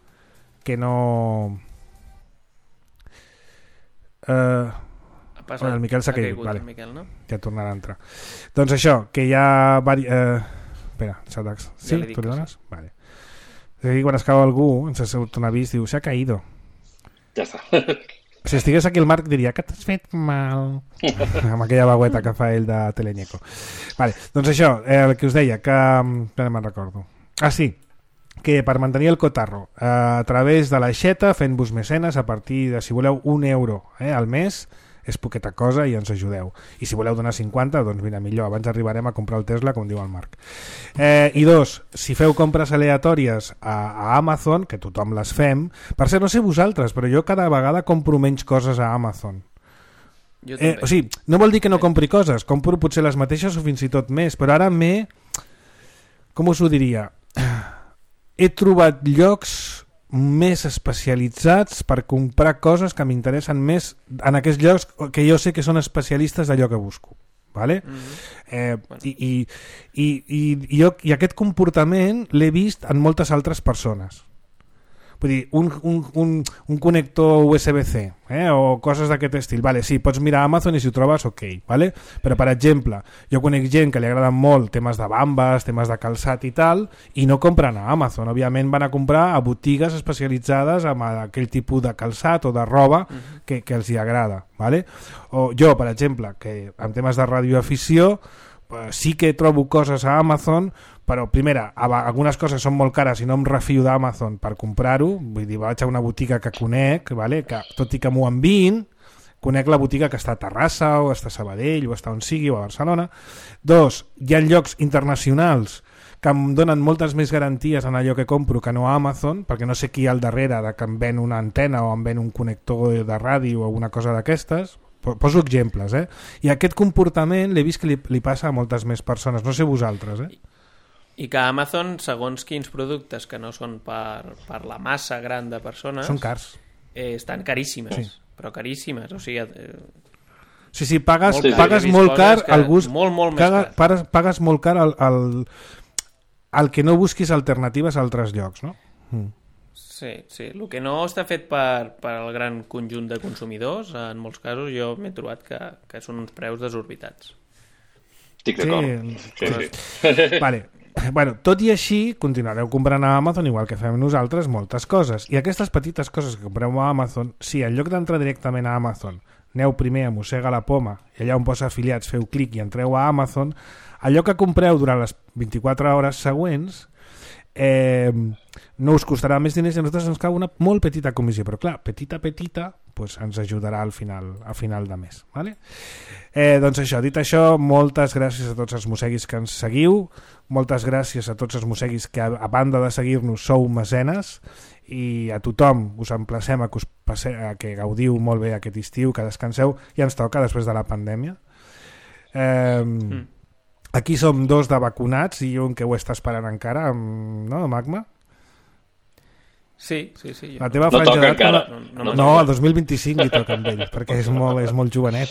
[SPEAKER 2] el Miquel s'ha caigut, vale.
[SPEAKER 3] No?
[SPEAKER 2] Ja tornarà a entrar. Doncs això, que hi ha... Espera, sí? Ja tu li dones? Sí. Vale. Quan es cau algú, ens ha sigut un avís, diu, s'ha caído.
[SPEAKER 4] Ja està.
[SPEAKER 2] Si estigués aquí el Marc diria que t'has fet mal amb aquella veueta que fa ell de Teleñeco. Vale, doncs això, el que us deia, que no me'n recordo. Sí, que per mantenir el cotarro a través de l'aixeta, fent-vos mecenes a partir de, si voleu, €1 al mes, és poqueta cosa i ens ajudeu. I si voleu donar 50, doncs mira, millor, abans arribarem a comprar el Tesla, com diu el Marc. I dos, si feu compres aleatòries a Amazon, que tothom les fem, per cert, no sé vosaltres, però jo cada vegada compro menys coses a Amazon.
[SPEAKER 3] Jo també.
[SPEAKER 2] O sigui, no vol dir que no compri coses, compro potser les mateixes o fins i tot més, però ara com us ho diria? He trobat llocs més especialitzats per comprar coses que m'interessen més en aquests llocs que jo sé que són especialistes d'allò que busco, ¿vale? I aquest comportament l'he vist en moltes altres persones. Vull dir, un connector USB-C o coses d'aquest estil, vale, sí, pots mirar a Amazon i si ho trobes, ok, vale? Però per exemple, jo conec gent que li agraden molt temes de bambes, temes de calçat i tal, i no compren a Amazon, òbviament van a comprar a botigues especialitzades amb aquell tipus de calçat o de roba que els hi agrada, vale? O jo, per exemple, que en temes de radioafició sí que trobo coses a Amazon, però primera, algunes coses són molt cares i no em refio d'Amazon per comprar-ho, vull dir, vaig a una botiga que conec, vale? Que tot i que m'ho enviïn, conec la botiga que està a Terrassa o està a Sabadell o està on sigui o a Barcelona. Dos, hi ha llocs internacionals que em donen moltes més garanties en allò que compro que no a Amazon, perquè no sé qui hi ha al darrere de que em ven una antena o em ven un connector de ràdio o una cosa d'aquestes. Poso exemples, I aquest comportament l'he vist que li passa a moltes més persones, no sé vosaltres,
[SPEAKER 3] I que Amazon, segons quins productes que no són per la massa gran de persones,
[SPEAKER 2] són cars,
[SPEAKER 3] estan caríssimes,
[SPEAKER 2] sí.
[SPEAKER 3] Però caríssimes, o sigui...
[SPEAKER 2] Sí, pagues molt car al gust,
[SPEAKER 3] molt més car.
[SPEAKER 2] Pagues molt car al que no busquis alternatives a altres llocs, no?
[SPEAKER 3] Sí, el que no està fet per al gran conjunt de consumidors, en molts casos jo m'he trobat que són uns preus desorbitats.
[SPEAKER 4] Estic d'acord.
[SPEAKER 2] Sí. Vale. bueno, tot i així, continuareu comprant a Amazon, igual que fem nosaltres, moltes coses. I aquestes petites coses que compreu a Amazon, si en lloc d'entrar directament a Amazon, aneu primer a Mossega la Poma, i allà on posa afiliats feu clic i entreu a Amazon, allò que compreu durant les 24 hores següents no us costarà més diners i a nosaltres ens cau una molt petita comissió, però clar, petita, doncs ens ajudarà al final de mes, vale? Doncs això, dit això, moltes gràcies a tots els mosseguis que ens seguiu, moltes gràcies a tots els mosseguis que a banda de seguir-nos sou mecenes, i a tothom us emplacem a que gaudiu molt bé aquest estiu, que descanseu, ja ens toca després de la pandèmia. Aquí som 2 de vacunats i un que ho està esperant encara, no, Magma?
[SPEAKER 3] Sí.
[SPEAKER 4] La teva no toca encara.
[SPEAKER 2] No, el 2025 li toca amb ell, perquè és molt jovenet.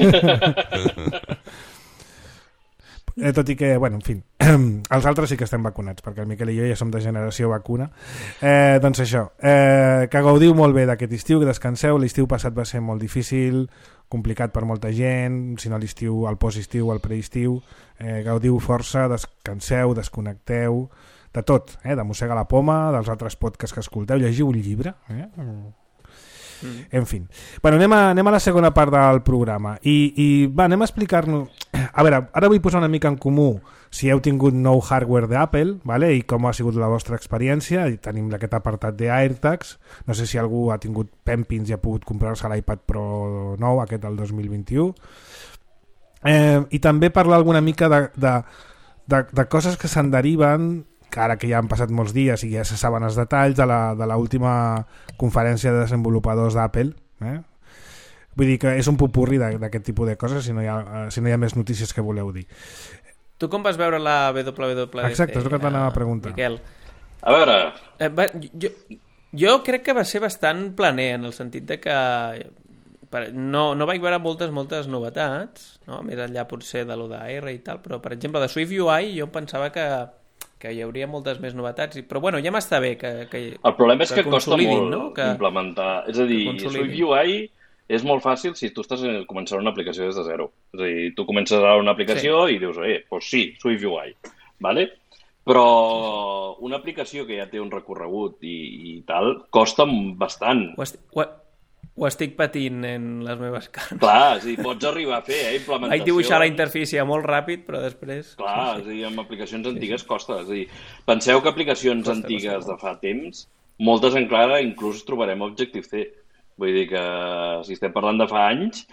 [SPEAKER 2] Tot i que, bueno, en fi, els altres sí que estem vacunats, perquè el Miquel i jo ja som de generació vacuna. Doncs això, que gaudiu molt bé d'aquest estiu, que descanseu. L'estiu passat va ser molt difícil, complicat per molta gent, si no l'estiu, el posestiu, el preestiu. Gaudiu força, descanseu, desconnecteu, de tot, de Mossega la Poma, dels altres podcasts que escolteu, llegiu un llibre, En fi. Bueno, anem a la segona part del programa i va, anem a explicar-nos. A veure, ara vull posar una mica en comú si heu tingut nou hardware d'Apple, vale? I com ha sigut la vostra experiència. I tenim aquest apartat d'AirTags. No sé si algú ha tingut pèmpins i ha pogut comprar-se l'iPad Pro nou, aquest del 2021. I també parlar alguna mica de coses que se'n deriven, que ara que ja han passat molts dies i ja se saben els detalls de l'última conferència de desenvolupadors d'Apple. Vull dir que és un popurri d'aquest tipus de coses, si no hi ha més notícies que voleu dir.
[SPEAKER 3] Tu com vas veure la WWDC?
[SPEAKER 2] Exacte, és el que t'anava a preguntar.
[SPEAKER 3] Miquel.
[SPEAKER 4] A veure...
[SPEAKER 3] Jo crec que va ser bastant planer, en el sentit de que no vaig veure moltes novetats, no? Més enllà potser de lo d'AR i tal, però per exemple de Swift UI jo pensava que hi hauria moltes més novetats, però bueno, ja m'està bé que
[SPEAKER 4] el problema és que costa molt,
[SPEAKER 3] no?
[SPEAKER 4] Implementar. És a dir, Swift UI és molt fàcil si tu estàs començant una aplicació des de zero. És a dir, tu comences a una aplicació i dius, doncs sí, Swift UI, ¿vale? Però una aplicació que ja té un recorregut i tal, costa bastant.
[SPEAKER 3] Ho estic patint en les meves cares.
[SPEAKER 4] Clar, és a dir, pots arribar a fer implementació...
[SPEAKER 3] Vaig dibuixar la interfície molt ràpid, però després...
[SPEAKER 4] Clar, és a dir, amb aplicacions antigues costa. És a dir, penseu que aplicacions antigues de fa temps, moltes encara inclús trobarem Objective-C. Vull dir que si estem parlant de fa anys,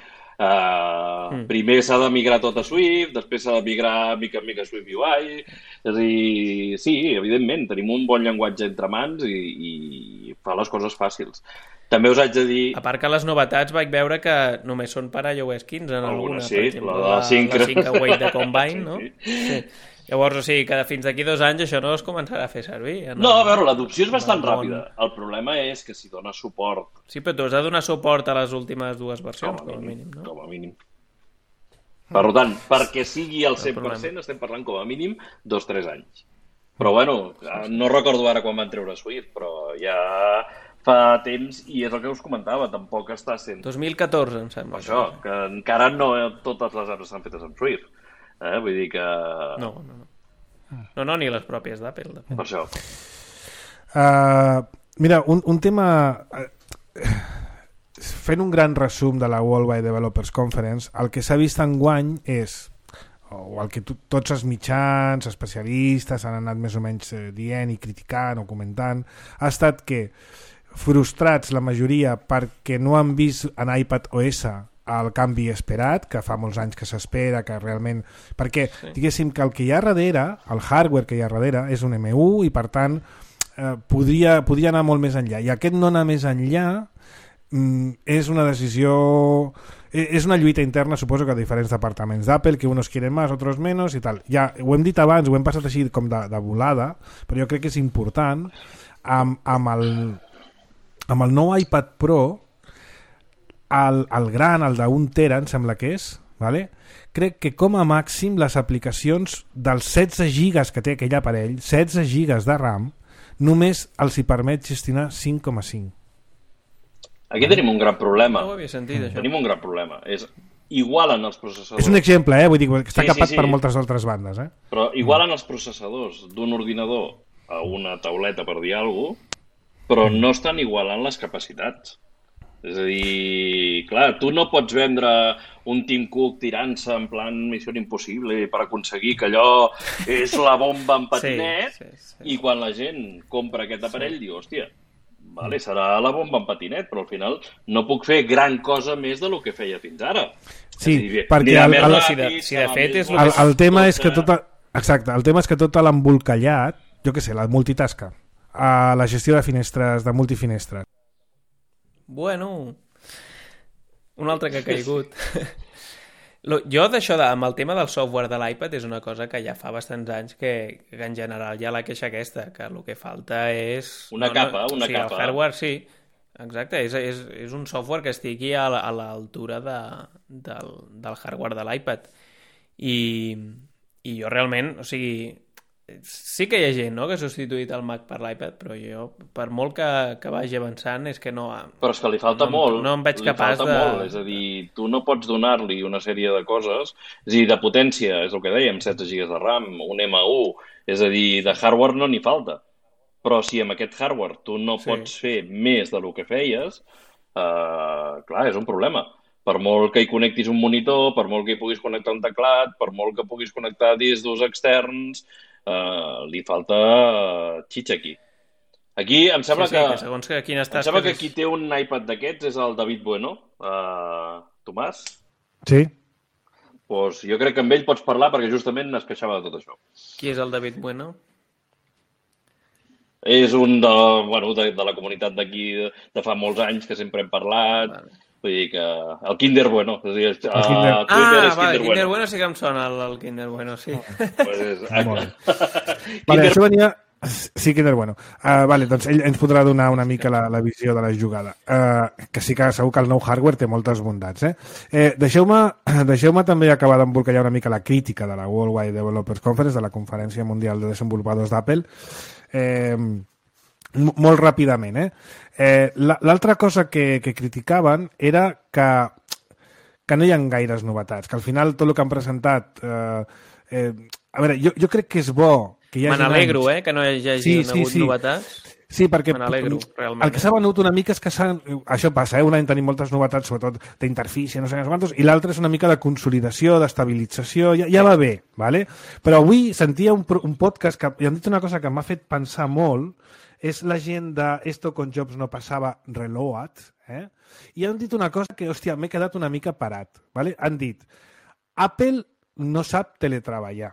[SPEAKER 4] primer s'ha de migrar tot a Swift, després s'ha de migrar mica en mica a Swift UI... És a dir, sí, evidentment, tenim un bon llenguatge entre mans i fa les coses fàcils. També us haig de dir...
[SPEAKER 3] A part que les novetats vaig veure que només són per a iOS 15 en alguna,
[SPEAKER 4] sí,
[SPEAKER 3] per exemple,
[SPEAKER 4] la 5
[SPEAKER 3] Await de Combine, no? Sí. Llavors, o sigui, que fins d'aquí 2 anys això no es començarà a fer servir.
[SPEAKER 4] No, a veure, l'adopció és bastant ràpida. El problema és que si dona suport...
[SPEAKER 3] Sí, però tu has de donar suport a les últimes 2 versions, com a mínim, no?
[SPEAKER 4] Com a mínim. Per tant, perquè sigui el 100%, estem parlant com a mínim 2-3 anys. Però bueno, no recordo ara quan van treure Swift, però ja... fa temps, i és el que us comentava, tampoc està sent...
[SPEAKER 3] 2014, em sembla.
[SPEAKER 4] Això, que encara no totes les apps estan fetes amb Swift. Vull dir que...
[SPEAKER 3] No, ni les pròpies d'Apple.
[SPEAKER 4] Per això.
[SPEAKER 2] Mira, un tema... Fent un gran resum de la World Wide Developers Conference, el que s'ha vist enguany és, o el que tots els mitjans, especialistes han anat més o menys dient i criticant o comentant, ha estat que frustrats la majoria perquè no han vist en iPad OS el canvi esperat, que fa molts anys que s'espera, que realment... Perquè, diguéssim, que el que hi ha darrere, el hardware que hi ha darrere, és un M1 i, per tant, podria anar molt més enllà. I aquest no anar més enllà és una decisió... És una lluita interna, suposo que a diferents departaments d'Apple, que unos quieren más, otros menos i tal. Ja ho hem dit abans, ho hem passat així com de volada, però jo crec que és important amb el nou iPad Pro, el gran, el d'1 tera, em sembla que és, vale? Crec que com a màxim les aplicacions dels 16 gigas que té aquell aparell, 16 gigas de RAM, només els hi permet gestionar 5,5.
[SPEAKER 4] Aquí tenim un gran problema.
[SPEAKER 3] No ho havia sentit, això.
[SPEAKER 4] Tenim un gran problema. És igualen els processadors.
[SPEAKER 2] És un exemple, vull dir que està capat per moltes altres bandes.
[SPEAKER 4] Però igualen els processadors d'un ordinador a una tauleta, per dir alguna cosa, però no estan igualant les capacitats. És a dir, clar, tu no pots vendre un Tim Cook tirant-se en plan Missió Impossible per aconseguir que allò és la bomba en patinet i quan la gent compra aquest aparell diu, hòstia, vale, serà la bomba en patinet, però al final no puc fer gran cosa més del que feia fins ara.
[SPEAKER 2] Sí, perquè
[SPEAKER 3] si de fet és
[SPEAKER 2] el tema és que exacte, el tema és que tot l'embolcallat, jo què sé, la multitasca, a la gestió de finestres, de multifinestres.
[SPEAKER 3] Bueno, un altre que ha caigut. Jo d'això, amb el tema del software de l'iPad, és una cosa que ja fa bastants anys que en general hi ha la queixa aquesta, que el que falta és...
[SPEAKER 4] Una capa.
[SPEAKER 3] El hardware, sí, exacte, és un software que estigui a l'altura del hardware de l'iPad. I jo realment, o sigui... Sí que hi ha gent, no?, que ha substituït el Mac per l'iPad, però jo, per molt que vagi avançant, és que no...
[SPEAKER 4] Però és que li falta molt.
[SPEAKER 3] No em veig capaç de...
[SPEAKER 4] Molt. És a dir, tu no pots donar-li una sèrie de coses, és a dir, de potència, és el que dèiem, 16 GB de RAM, un M1, és a dir, de hardware no n'hi falta. Però si amb aquest hardware tu no pots fer més del que feies, clar, és un problema. Per molt que hi connectis un monitor, per molt que hi puguis connectar un teclat, per molt que puguis connectar discs durs externs, li falta xitxa aquí. Aquí em sembla que qui té un iPad d'aquests és el David Bueno. Tomàs?
[SPEAKER 2] Sí.
[SPEAKER 4] Pues jo crec que amb ell pots parlar perquè justament es queixava de tot això.
[SPEAKER 3] Qui és el David Bueno?
[SPEAKER 4] És un de la comunitat d'aquí de fa molts anys que sempre hem parlat. Vale. Vull dir que el Kinder Bueno. És a dir,
[SPEAKER 3] el Kinder Bueno sí que em sona, el Kinder Bueno, sí.
[SPEAKER 2] Això venia... Sí, Kinder Bueno. Vale, doncs ell ens podrà donar una mica la visió de la jugada. Que sí que segur que el nou hardware té moltes bondats. Deixeu-me també acabar d'embolcallar una mica la crítica de la Worldwide Developers Conference, de la Conferència Mundial de Desenvolupadors d'Apple. Molt ràpidament, l'altra cosa que criticaven era que no hi ha gaires novetats, que al final tot el que han presentat a veure, jo crec que és bo que hi hagi...
[SPEAKER 3] Me n'alegro, que no hi hagi hagut novetats.
[SPEAKER 2] Sí, perquè
[SPEAKER 3] realment.
[SPEAKER 2] El que s'ha venut una mica és que això passa, un any tenim moltes novetats, sobretot d'interfície, no sé quantos, i l'altre és una mica de consolidació, d'estabilització, ja va bé, ¿vale? Però avui sentia un podcast que han dit una cosa que m'ha fet pensar molt, és la gent de Esto con Jobs no passava Reload, i han dit una cosa que, hòstia, m'he quedat una mica parat, ¿vale? Han dit, Apple no sap teletreballar.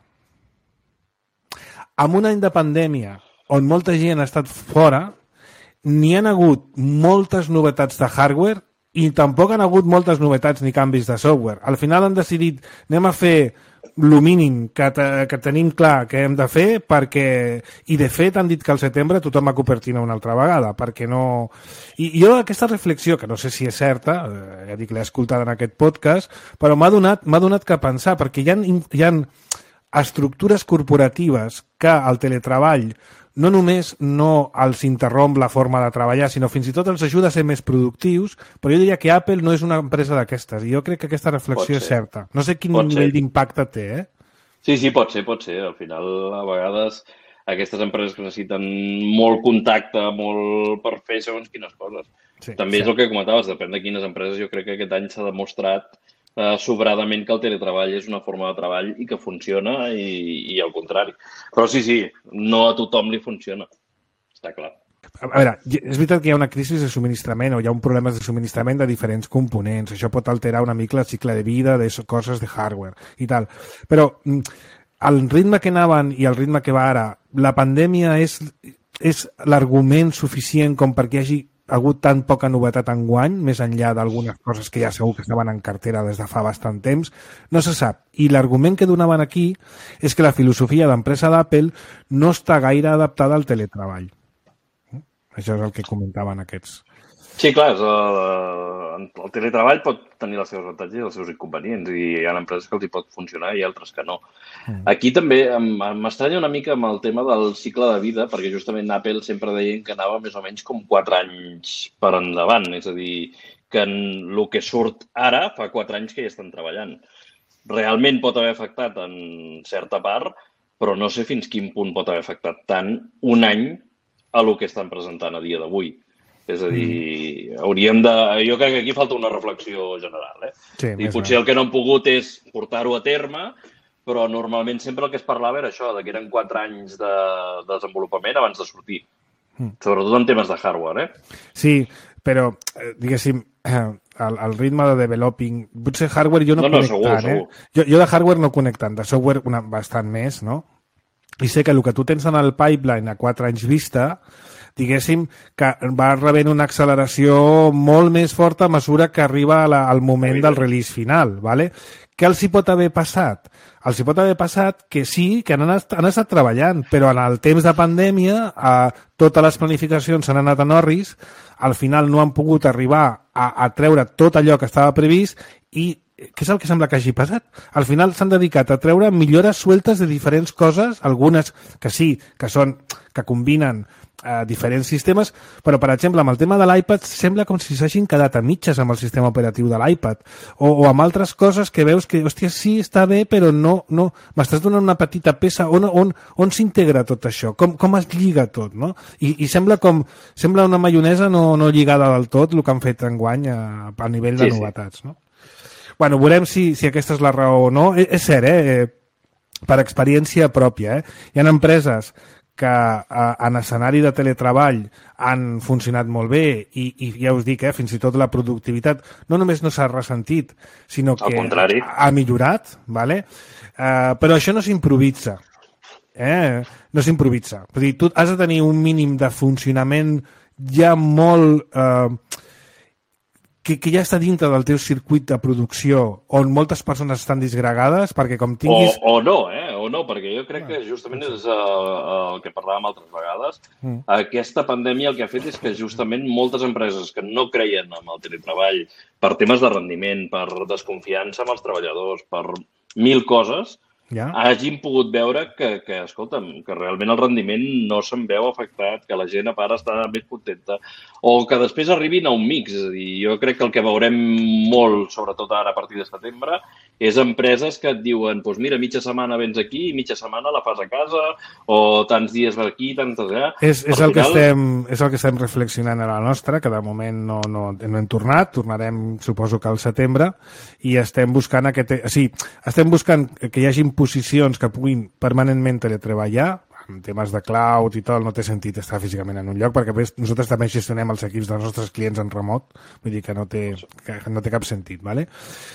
[SPEAKER 2] Amb un any de pandèmia on molta gent ha estat fora, n'hi han hagut moltes novetats de hardware i tampoc han hagut moltes novetats ni canvis de software. Al final han decidit, anem a fer el mínim que tenim clar que hem de fer perquè... I de fet han dit que al setembre tothom va a Cupertino una altra vegada, perquè no... I jo aquesta reflexió, que no sé si és certa, ja dic, l'he escoltat en aquest podcast, però m'ha donat que pensar, perquè hi ha estructures corporatives que el teletreball no només no els interromp la forma de treballar, sinó fins i tot els ajuda a ser més productius, però jo diria que Apple no és una empresa d'aquestes, i jo crec que aquesta reflexió és certa. No sé quin nivell d'impacte té,
[SPEAKER 4] Sí, pot ser. Al final, a vegades, aquestes empreses que necessiten molt contacte, molt per fer segons quines coses. Sí, també és el que comentaves, depèn de quines empreses, jo crec que aquest any s'ha demostrat sobradament que el teletreball és una forma de treball i que funciona i al contrari. Però sí, no a tothom li funciona. Està clar.
[SPEAKER 2] A veure, és veritat que hi ha una crisi de subministrament o hi ha un problema de subministrament de diferents components. Això pot alterar una mica el cicle de vida de coses de hardware i tal. Però el ritme que anaven i el ritme que va ara, la pandèmia és l'argument suficient com perquè hi hagi hagut tan poca novetat enguany, més enllà d'algunes coses que ja segur que estaven en cartera des de fa bastant temps, no se sap. I l'argument que donaven aquí és que la filosofia d'empresa d'Apple no està gaire adaptada al teletreball. Això és el que comentaven aquests.
[SPEAKER 4] Sí, clar, el teletreball pot tenir els seus avantatges i els seus inconvenients i hi ha empreses que els hi pot funcionar i altres que no. Aquí també m'estranya una mica amb el tema del cicle de vida, perquè justament Apple sempre deien que anava més o menys com 4 anys per endavant, és a dir, que el que surt ara fa 4 anys que hi estan treballant. Realment pot haver afectat en certa part, però no sé fins quin punt pot haver afectat tant un any a el que estan presentant a dia d'avui. És a dir, hauríem de... Jo crec que aquí falta una reflexió general.
[SPEAKER 2] Sí,
[SPEAKER 4] i potser el que no han pogut és portar-ho a terme, però normalment sempre el que es parlava era això, que eren 4 anys de desenvolupament abans de sortir. Sobretot en temes de hardware,
[SPEAKER 2] Sí, però, diguéssim, el ritme de developing... Potser hardware jo no conec tant,
[SPEAKER 4] segur.
[SPEAKER 2] Jo de hardware no conec tant, de software bastant més, no? I sé que el que tu tens en el pipeline a 4 anys vista, diguéssim, que va rebent una acceleració molt més forta a mesura que arriba al moment del release final, ¿vale? Què els hi pot haver passat? Els hi pot haver passat que sí, que han estat treballant, però en el temps de pandèmia totes les planificacions s'han anat a Norris, al final no han pogut arribar a treure tot allò que estava previst i què és el que sembla que hagi passat? Al final s'han dedicat a treure millores sueltes de diferents coses, algunes que sí, que combinen diferents sistemes, però, per exemple, amb el tema de l'iPad sembla com si s'hagin quedat a mitges amb el sistema operatiu de l'iPad, o amb altres coses que veus que, hòstia, sí, està bé, però no, m'estàs donant una petita peça, on s'integra tot això? Com es lliga tot, no? I sembla una maionesa no lligada del tot el que han fet enguany a nivell de novetats, no? Bueno, veurem si aquesta és la raó o no. És cert, per experiència pròpia, hi ha empreses que en escenari de teletreball han funcionat molt bé i ja us dic, fins i tot la productivitat no només no s'ha ressentit, sinó que ha millorat, ¿vale? Però això no s'improvisa. No s'improviza. Vull dir, tu has de tenir un mínim de funcionament ja molt... que ja està dintre del teu circuit de producció on moltes persones estan disgregades perquè com tinguis...
[SPEAKER 4] O no, perquè jo crec que justament és el que parlàvem altres vegades. Aquesta pandèmia el que ha fet és que justament moltes empreses que no creien en el teletreball per temes de rendiment, per desconfiança amb els treballadors, per 1000 coses, hagin pogut veure que, escolta'm, que realment el rendiment no se'n veu afectat, que la gent a part està més contenta, o que després arribin a un mix. És a dir, jo crec que el que veurem molt, sobretot ara a partir de setembre, és empreses que et diuen, doncs mira, mitja setmana vens aquí, mitja setmana la fas a casa, o tants dies aquí, tants allà.
[SPEAKER 2] És el que estem reflexionant a la nostra, que de moment no hem tornarem, suposo que al setembre, i estem buscant estem buscant que hi hagi posicions que puguin permanentment teletreballar, en temes de cloud i tot, no té sentit estar físicament en un lloc, perquè nosaltres també gestionem els equips dels nostres clients en remot, vull dir que no té cap sentit, ¿vale?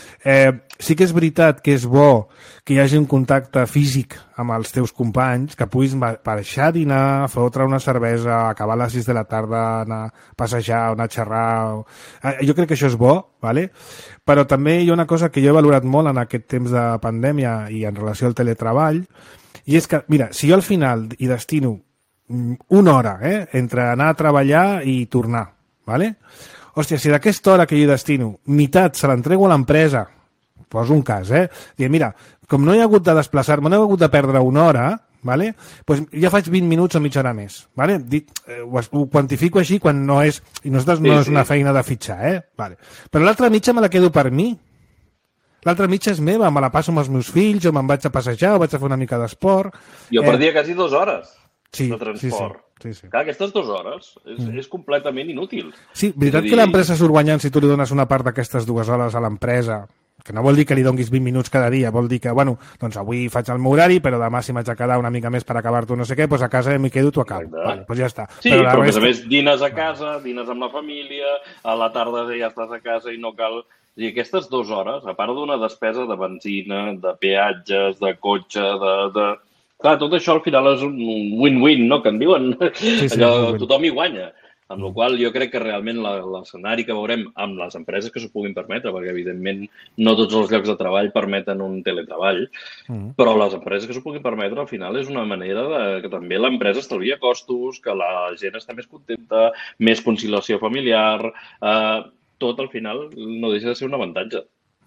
[SPEAKER 2] Sí que és veritat que és bo que hi hagi un contacte físic amb els teus companys, que puguis baixar a dinar, fotre una cervesa, acabar a les 6 de la tarda, anar a passejar, anar a xerrar... Jo crec que això és bo, ¿vale? Però també hi ha una cosa que jo he valorat molt en aquest temps de pandèmia i en relació al teletreball, i és que, mira, si jo al final hi destino una hora entre anar a treballar i tornar, ¿vale? Hòstia, si d'aquesta hora que jo hi destino, meitat se l'entrego a l'empresa, poso un cas, dient, mira, com no he hagut de desplaçar-me, no he hagut de perdre una hora, ¿vale? Pues ja faig 20 minuts o mitja hora més, ¿vale? Ho quantifico així quan no és... I nosaltres no és una feina de fitxar, Vale. Però l'altra mitja me la quedo per mi. L'altra mitja és meva, me la passo amb els meus fills, o me'n vaig a passejar, o vaig a fer una mica d'esport...
[SPEAKER 4] Jo perdia quasi 2 hores de transport.
[SPEAKER 2] Sí.
[SPEAKER 4] Clar, aquestes 2 hores és completament inútil.
[SPEAKER 2] Sí, veritat que l'empresa surt guanyant si tu li dones una part d'aquestes 2 hores a l'empresa, que no vol dir que li donguis 20 minuts cada dia, vol dir que, bueno, doncs avui faig el meu horari, però demà si m'haig de quedar una mica més per acabar-t'ho no sé què, doncs a casa m'hi quedo, t'ho acabo. Vale, doncs ja està.
[SPEAKER 4] Sí, però a més dines a casa, dines amb la família, a la tarda ja estàs a casa i no cal... I aquestes 2 hores, a part d'una despesa de benzina, de peatges, de cotxe, Clar, tot això al final és un win-win, no?, que en diuen. Allò, tothom hi guanya. Amb la qual jo crec que realment l'escenari que veurem amb les empreses que s'ho puguin permetre, perquè evidentment no tots els llocs de treball permeten un teletreball, però les empreses que s'ho puguin permetre al final és una manera que també l'empresa estalvia costos, que la gent està més contenta, més conciliació familiar, tot al final no deixa de ser un avantatge.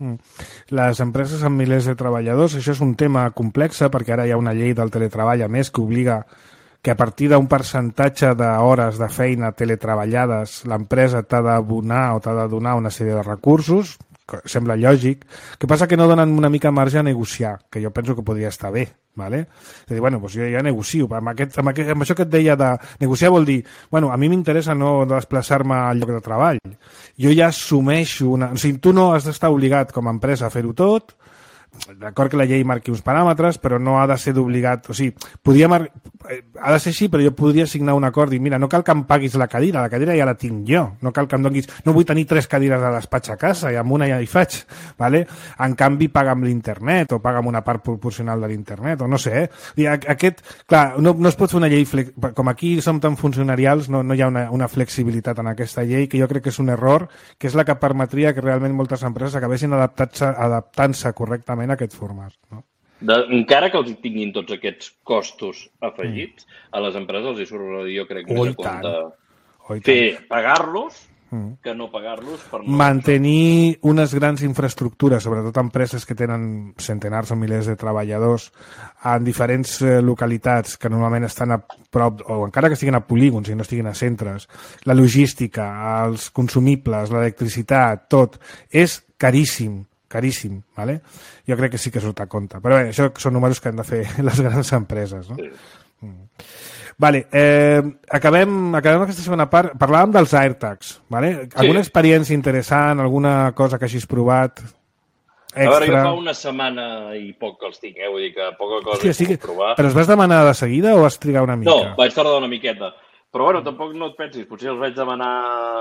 [SPEAKER 2] Les empreses amb milers de treballadors, això és un tema complex perquè ara hi ha una llei del teletreball a més que obliga que a partir d'un percentatge d'hores de feina teletreballades l'empresa t'ha d'abonar o t'ha de donar una sèrie de recursos, sembla lògic. Que passa que no donen una mica marge a negociar, que jo penso que podria estar bé, ¿vale? És a dir, bueno, doncs jo ja negocio. Amb això que et deia de negociar vol dir, bueno, a mi m'interessa no desplaçar-me al lloc de treball. Jo ja assumeixo o sigui, tu no has d'estar obligat com a empresa a fer-ho tot, d'acord que la llei marqui uns paràmetres, però no ha de ser d'obligat, o sigui, ha de ser així, però jo podria signar un acord i mira, no cal que em paguis la cadira ja la tinc jo, no cal que em donguis, no vull tenir 3 cadires de despatx a casa i amb una ja hi faig, ¿vale? En canvi paga'm l'internet o paga'm una part proporcional de l'internet, o no sé, clar, no es pot fer una llei, com aquí som tan funcionarials, no hi ha una flexibilitat en aquesta llei que jo crec que és un error, que és la que permetria que realment moltes empreses acabessin adaptant-se correctament a aquest format, no?
[SPEAKER 4] Encara que els tinguin tots aquests costos afegits, a les empreses els hi surt, jo crec, més a compte pagar-los que no pagar-los per no...
[SPEAKER 2] Mantenir unes grans infraestructures, sobretot empreses que tenen centenars o milers de treballadors en diferents localitats que normalment estan a prop, o encara que estiguin a polígons i no estiguin a centres, la logística, els consumibles, l'electricitat, tot, és caríssim, ¿vale? Jo crec que sí que surt a compte. Però bé, això són números que han de fer les grans empreses, no? Sí. Vale, acabem aquesta segona part. Parlàvem dels AirTags, ¿vale? Alguna experiència interessant, alguna cosa que hagis provat extra?
[SPEAKER 4] A veure, jo fa una setmana i poc que els tinc, vull dir que poca cosa he pogut provar.
[SPEAKER 2] Però els vas demanar de seguida o vas trigar una mica?
[SPEAKER 4] No, vaig tardar una miqueta. Però bueno, tampoc no et pensis, potser els vaig demanar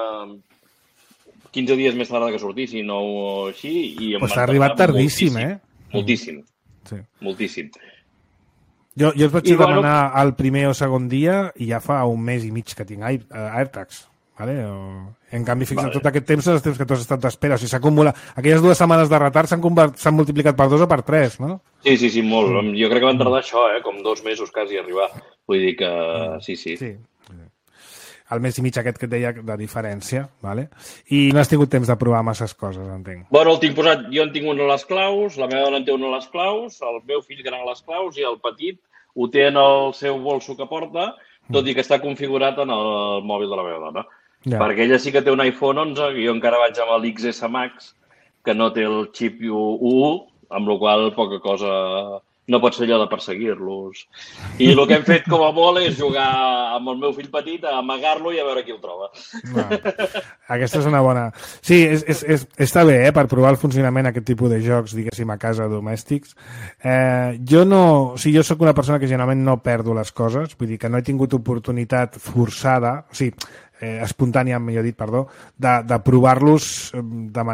[SPEAKER 4] 15 dies més tard que sortissin o així.
[SPEAKER 2] Pues t'ha arribat tardíssim,
[SPEAKER 4] Moltíssim. Sí. Moltíssim.
[SPEAKER 2] Jo els vaig demanar el primer o segon dia i ja fa un mes i mig que tinc AirTags. Vale? En canvi, fixa't, tot aquest temps és el temps que tu has estat d'espera. O sigui, s'acumula. Aquelles 2 setmanes de retard s'han multiplicat per 2 o per 3, no?
[SPEAKER 4] Sí, molt. Jo crec que van tardar això, com 2 mesos quasi a arribar. Vull dir que sí.
[SPEAKER 2] El mes i mig aquest que et deia de diferència, ¿vale? I no has tingut temps de provar masses coses, entenc.
[SPEAKER 4] Bueno, el tinc posat, jo en tinc una a les claus, la meva dona en té una a les claus, el meu fill gran a les claus i el petit ho té en el seu bolso que porta, tot i que està configurat en el mòbil de la meva dona. Ja. Perquè ella sí que té un iPhone 11 i jo encara vaig amb l'XS Max, que no té el xip 1, amb la qual poca cosa... No pot ser allò de perseguir-los. I el que hem fet com a molt és jugar amb el meu fill petit, a amagar-lo i a veure qui el troba.
[SPEAKER 2] Aquesta és una bona... Sí, està bé, per provar el funcionament d'aquest tipus de jocs, diguéssim, a casa domèstics. Jo no... O sigui, jo sóc una persona que generalment no perdo les coses, vull dir que no he tingut oportunitat forçada, o sigui, espontània, millor dit, perdó, de provar-los de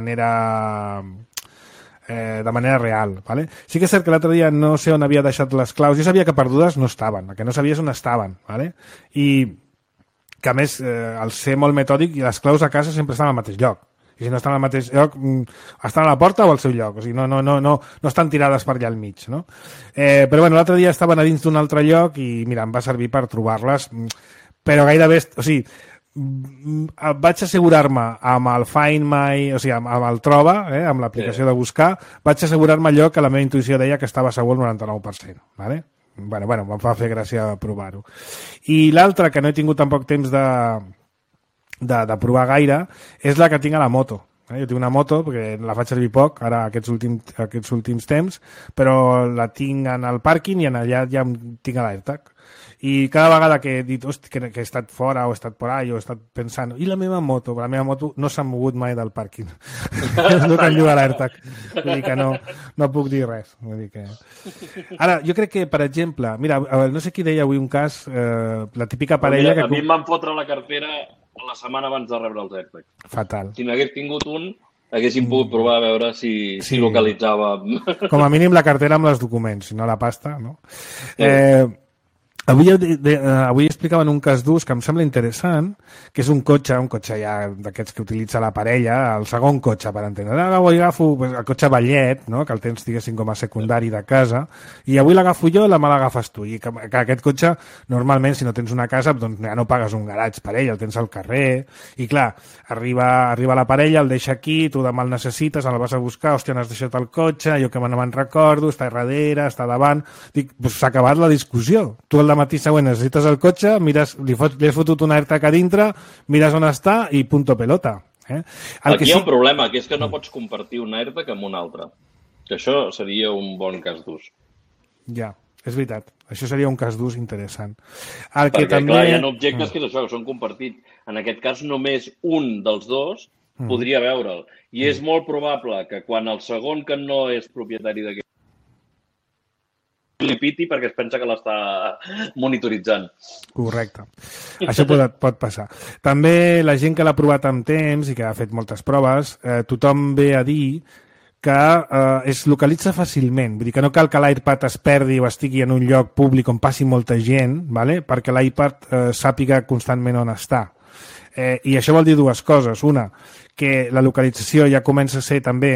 [SPEAKER 2] manera real, ¿vale? Sí que és cert que l'altre dia no sé on havia deixat les claus. Jo sabia que perdudes no estaven, que no sabies on estaven, ¿vale? I que a més, al ser molt metòdic, les claus a casa sempre estan al mateix lloc. I si no estan al mateix lloc, estan a la porta o al seu lloc. O sigui, no estan tirades per allà al mig, no? Però bueno, l'altre dia estaven a dins d'un altre lloc i mira, em va servir per trobar-les, però gairebé... O sigui, vaig assegurar-me amb el Find My, o sigui, amb el Troba, amb l'aplicació de buscar, vaig assegurar-me allò que la meva intuïció deia que estava segur el 99%, ¿vale? Bueno, em va fer gràcia provar-ho. I l'altra, que no he tingut tampoc temps de provar gaire, és la que tinc a la moto. Jo tinc una moto, perquè la faig servir poc, ara aquests últims temps, però la tinc en el pàrquing i en allà ja tinc l'AirTag. I cada vegada que he dit que he estat fora o he estat por ahí o he estat pensant i la meva moto no s'ha mogut mai del pàrquing. No cal llogar l'AirTag. Vull dir que no puc dir res. Vull dir que... Ara, jo crec que, per exemple, mira, no sé qui deia avui un cas, la típica parella...
[SPEAKER 4] A mi em van fotre la cartera la setmana abans de rebre els AirTags.
[SPEAKER 2] Fatal.
[SPEAKER 4] Si n'hagués tingut un, haguéssim pogut provar a veure si localitzava...
[SPEAKER 2] Com a mínim la cartera amb els documents, si no la pasta, no? Avui explicaven un cas d'ús que em sembla interessant, que és un cotxe ja d'aquests que utilitza la parella, el segon cotxe, per entendre. Ara avui agafo el cotxe vellet, no? Que el tens, diguéssim, com a secundari de casa, i avui l'agafo jo i me l'agafes tu. I que aquest cotxe, normalment, si no tens una casa, doncs ja no pagues un garatge per ell, el tens al carrer, i clar, arriba la parella, el deixa aquí, tu demà el necessites, el vas a buscar, hòstia, n'has deixat el cotxe, jo que no me'n recordo, està darrere, està davant... Dic, doncs s'ha acabat la discussió. Tu el demà matí següent necessites el cotxe, mires, li has fotut un AirTag a dintre, mires on està i punto pelota.
[SPEAKER 4] Aquí hi ha un problema, que és que no pots compartir un AirTag amb un altre. Que això seria un bon cas d'ús.
[SPEAKER 2] Ja, és veritat. Això seria un cas d'ús interessant.
[SPEAKER 4] Perquè, clar, hi ha objectes que és això, que són compartits. En aquest cas, només un dels dos podria veure'l. I és molt probable que quan el segon, que no és propietari d'aquest, li piti perquè es pensa que l'està monitoritzant.
[SPEAKER 2] Correcte. Això pot passar. També la gent que l'ha provat amb temps i que ha fet moltes proves, tothom ve a dir que es localitza fàcilment. Vull dir que no cal que l'iPad es perdi o estigui en un lloc públic on passi molta gent, ¿vale? Perquè l'iPad sàpiga constantment on està. I això vol dir dues coses. Una, que la localització ja comença a ser també...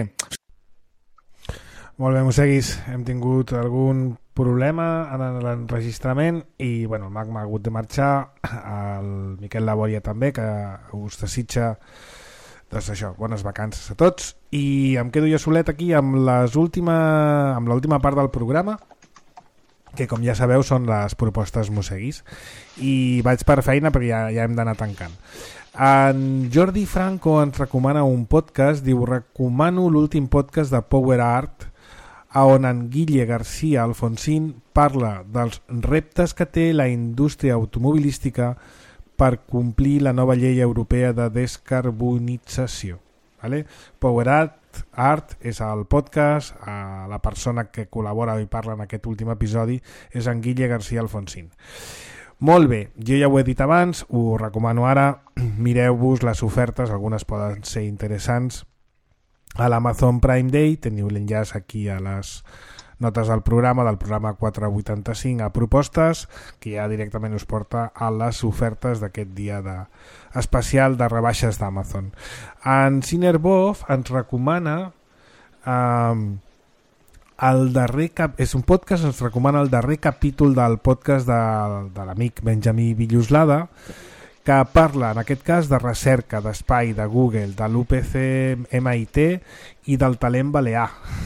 [SPEAKER 2] Molt bé, Museguis, hem tingut algun problema en l'enregistrament i bueno, el Mac m'ha hagut de marxar, el Miquel Labòria també, que us desitja doncs això, bones vacances a tots, i em quedo jo solet aquí amb l'última part del programa, que com ja sabeu són les propostes Museguis, i vaig per feina perquè ja hem d'anar tancant. En Jordi Franco ens recomana un podcast, diu: recomano l'últim podcast de Power Art, on en Guille García Alfonsín parla dels reptes que té la indústria automobilística per complir la nova llei europea de descarbonització. ¿Vale? Power Art és el podcast, la persona que col·labora i parla en aquest últim episodi és en Guille García Alfonsín. Molt bé, jo ja ho he dit abans, ho recomano ara, mireu-vos les ofertes, algunes poden ser interessants. A l'Amazon Prime Day teniu l'enllaç aquí a les notes del programa 485 a propostes, que ja directament us porta a les ofertes d'aquest dia especial de rebaixes d'Amazon. En Cinerbov ens recomana és un podcast, ens recomana el darrer capítol del podcast de l'amic Benjamí Villoslada, que parla, en aquest cas, de recerca, d'espai, de Google, de l'UPC MIT i del talent balear.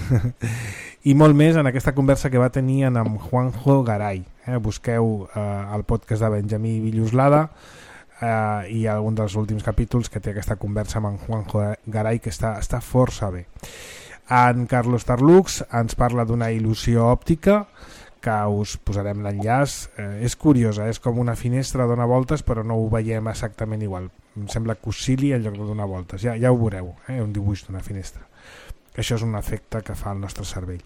[SPEAKER 2] I molt més en aquesta conversa que va tenir amb Juanjo Garay. Busqueu el podcast de Benjamí Villoslada i algun dels últims capítols que té aquesta conversa amb en Juanjo Garay, que està força bé. En Carlos Tarlux ens parla d'una il·lusió òptica, que us posarem l'enllaç. És curiosa, és com una finestra, dona voltes, però no ho veiem exactament igual. Em sembla que oscil·li en lloc de donar voltes. Ja ho veureu, un dibuix d'una finestra. Això és un efecte que fa el nostre cervell.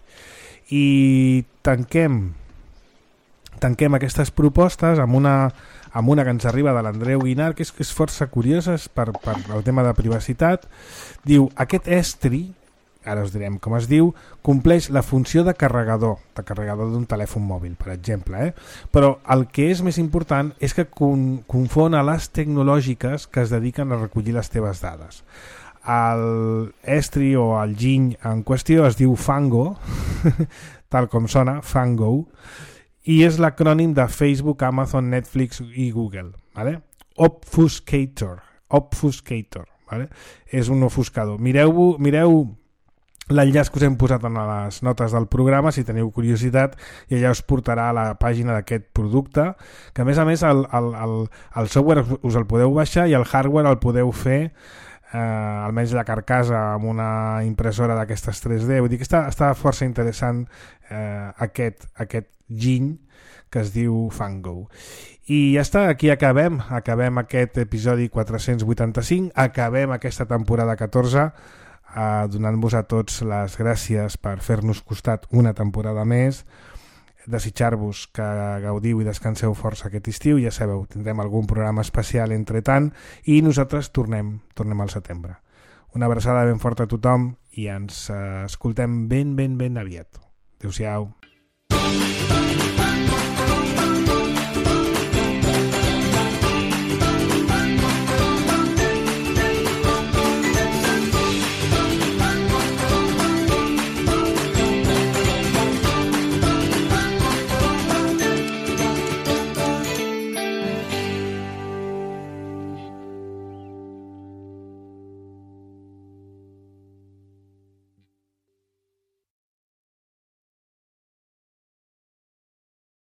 [SPEAKER 2] I tanquem aquestes propostes amb una que ens arriba de l'Andreu Guinar, que és força curiosa per el tema de privacitat. Diu: aquest estri, ara us direm com es diu, compleix la funció de carregador d'un telèfon mòbil, per exemple, però el que és més important és que confon a les tecnològiques que es dediquen a recollir les teves dades. El estri o el giny en qüestió es diu Fango, tal com sona, Fango, i és l'acrònim de Facebook, Amazon, Netflix i Google, ¿vale? Obfuscator, ¿vale? És un ofuscador. Mireu l'enllaç que us hem posat en les notes del programa, si teniu curiositat, i allà us portarà a la pàgina d'aquest producte, que a més el software us el podeu baixar i el hardware el podeu fer, almenys la carcassa, amb una impressora d'aquestes 3D. Vull dir que està força interessant aquest giny que es diu Fango. I ja està, aquí acabem aquest episodi 485, acabem aquesta temporada 14, donant-vos a tots les gràcies per fer-nos costat una temporada més, desitjar-vos que gaudiu i descanseu força aquest estiu. Ja sabeu, tindrem algun programa especial entre tant i nosaltres tornem al setembre. Una abraçada ben forta a tothom i ens escoltem ben aviat. Adéu-siau.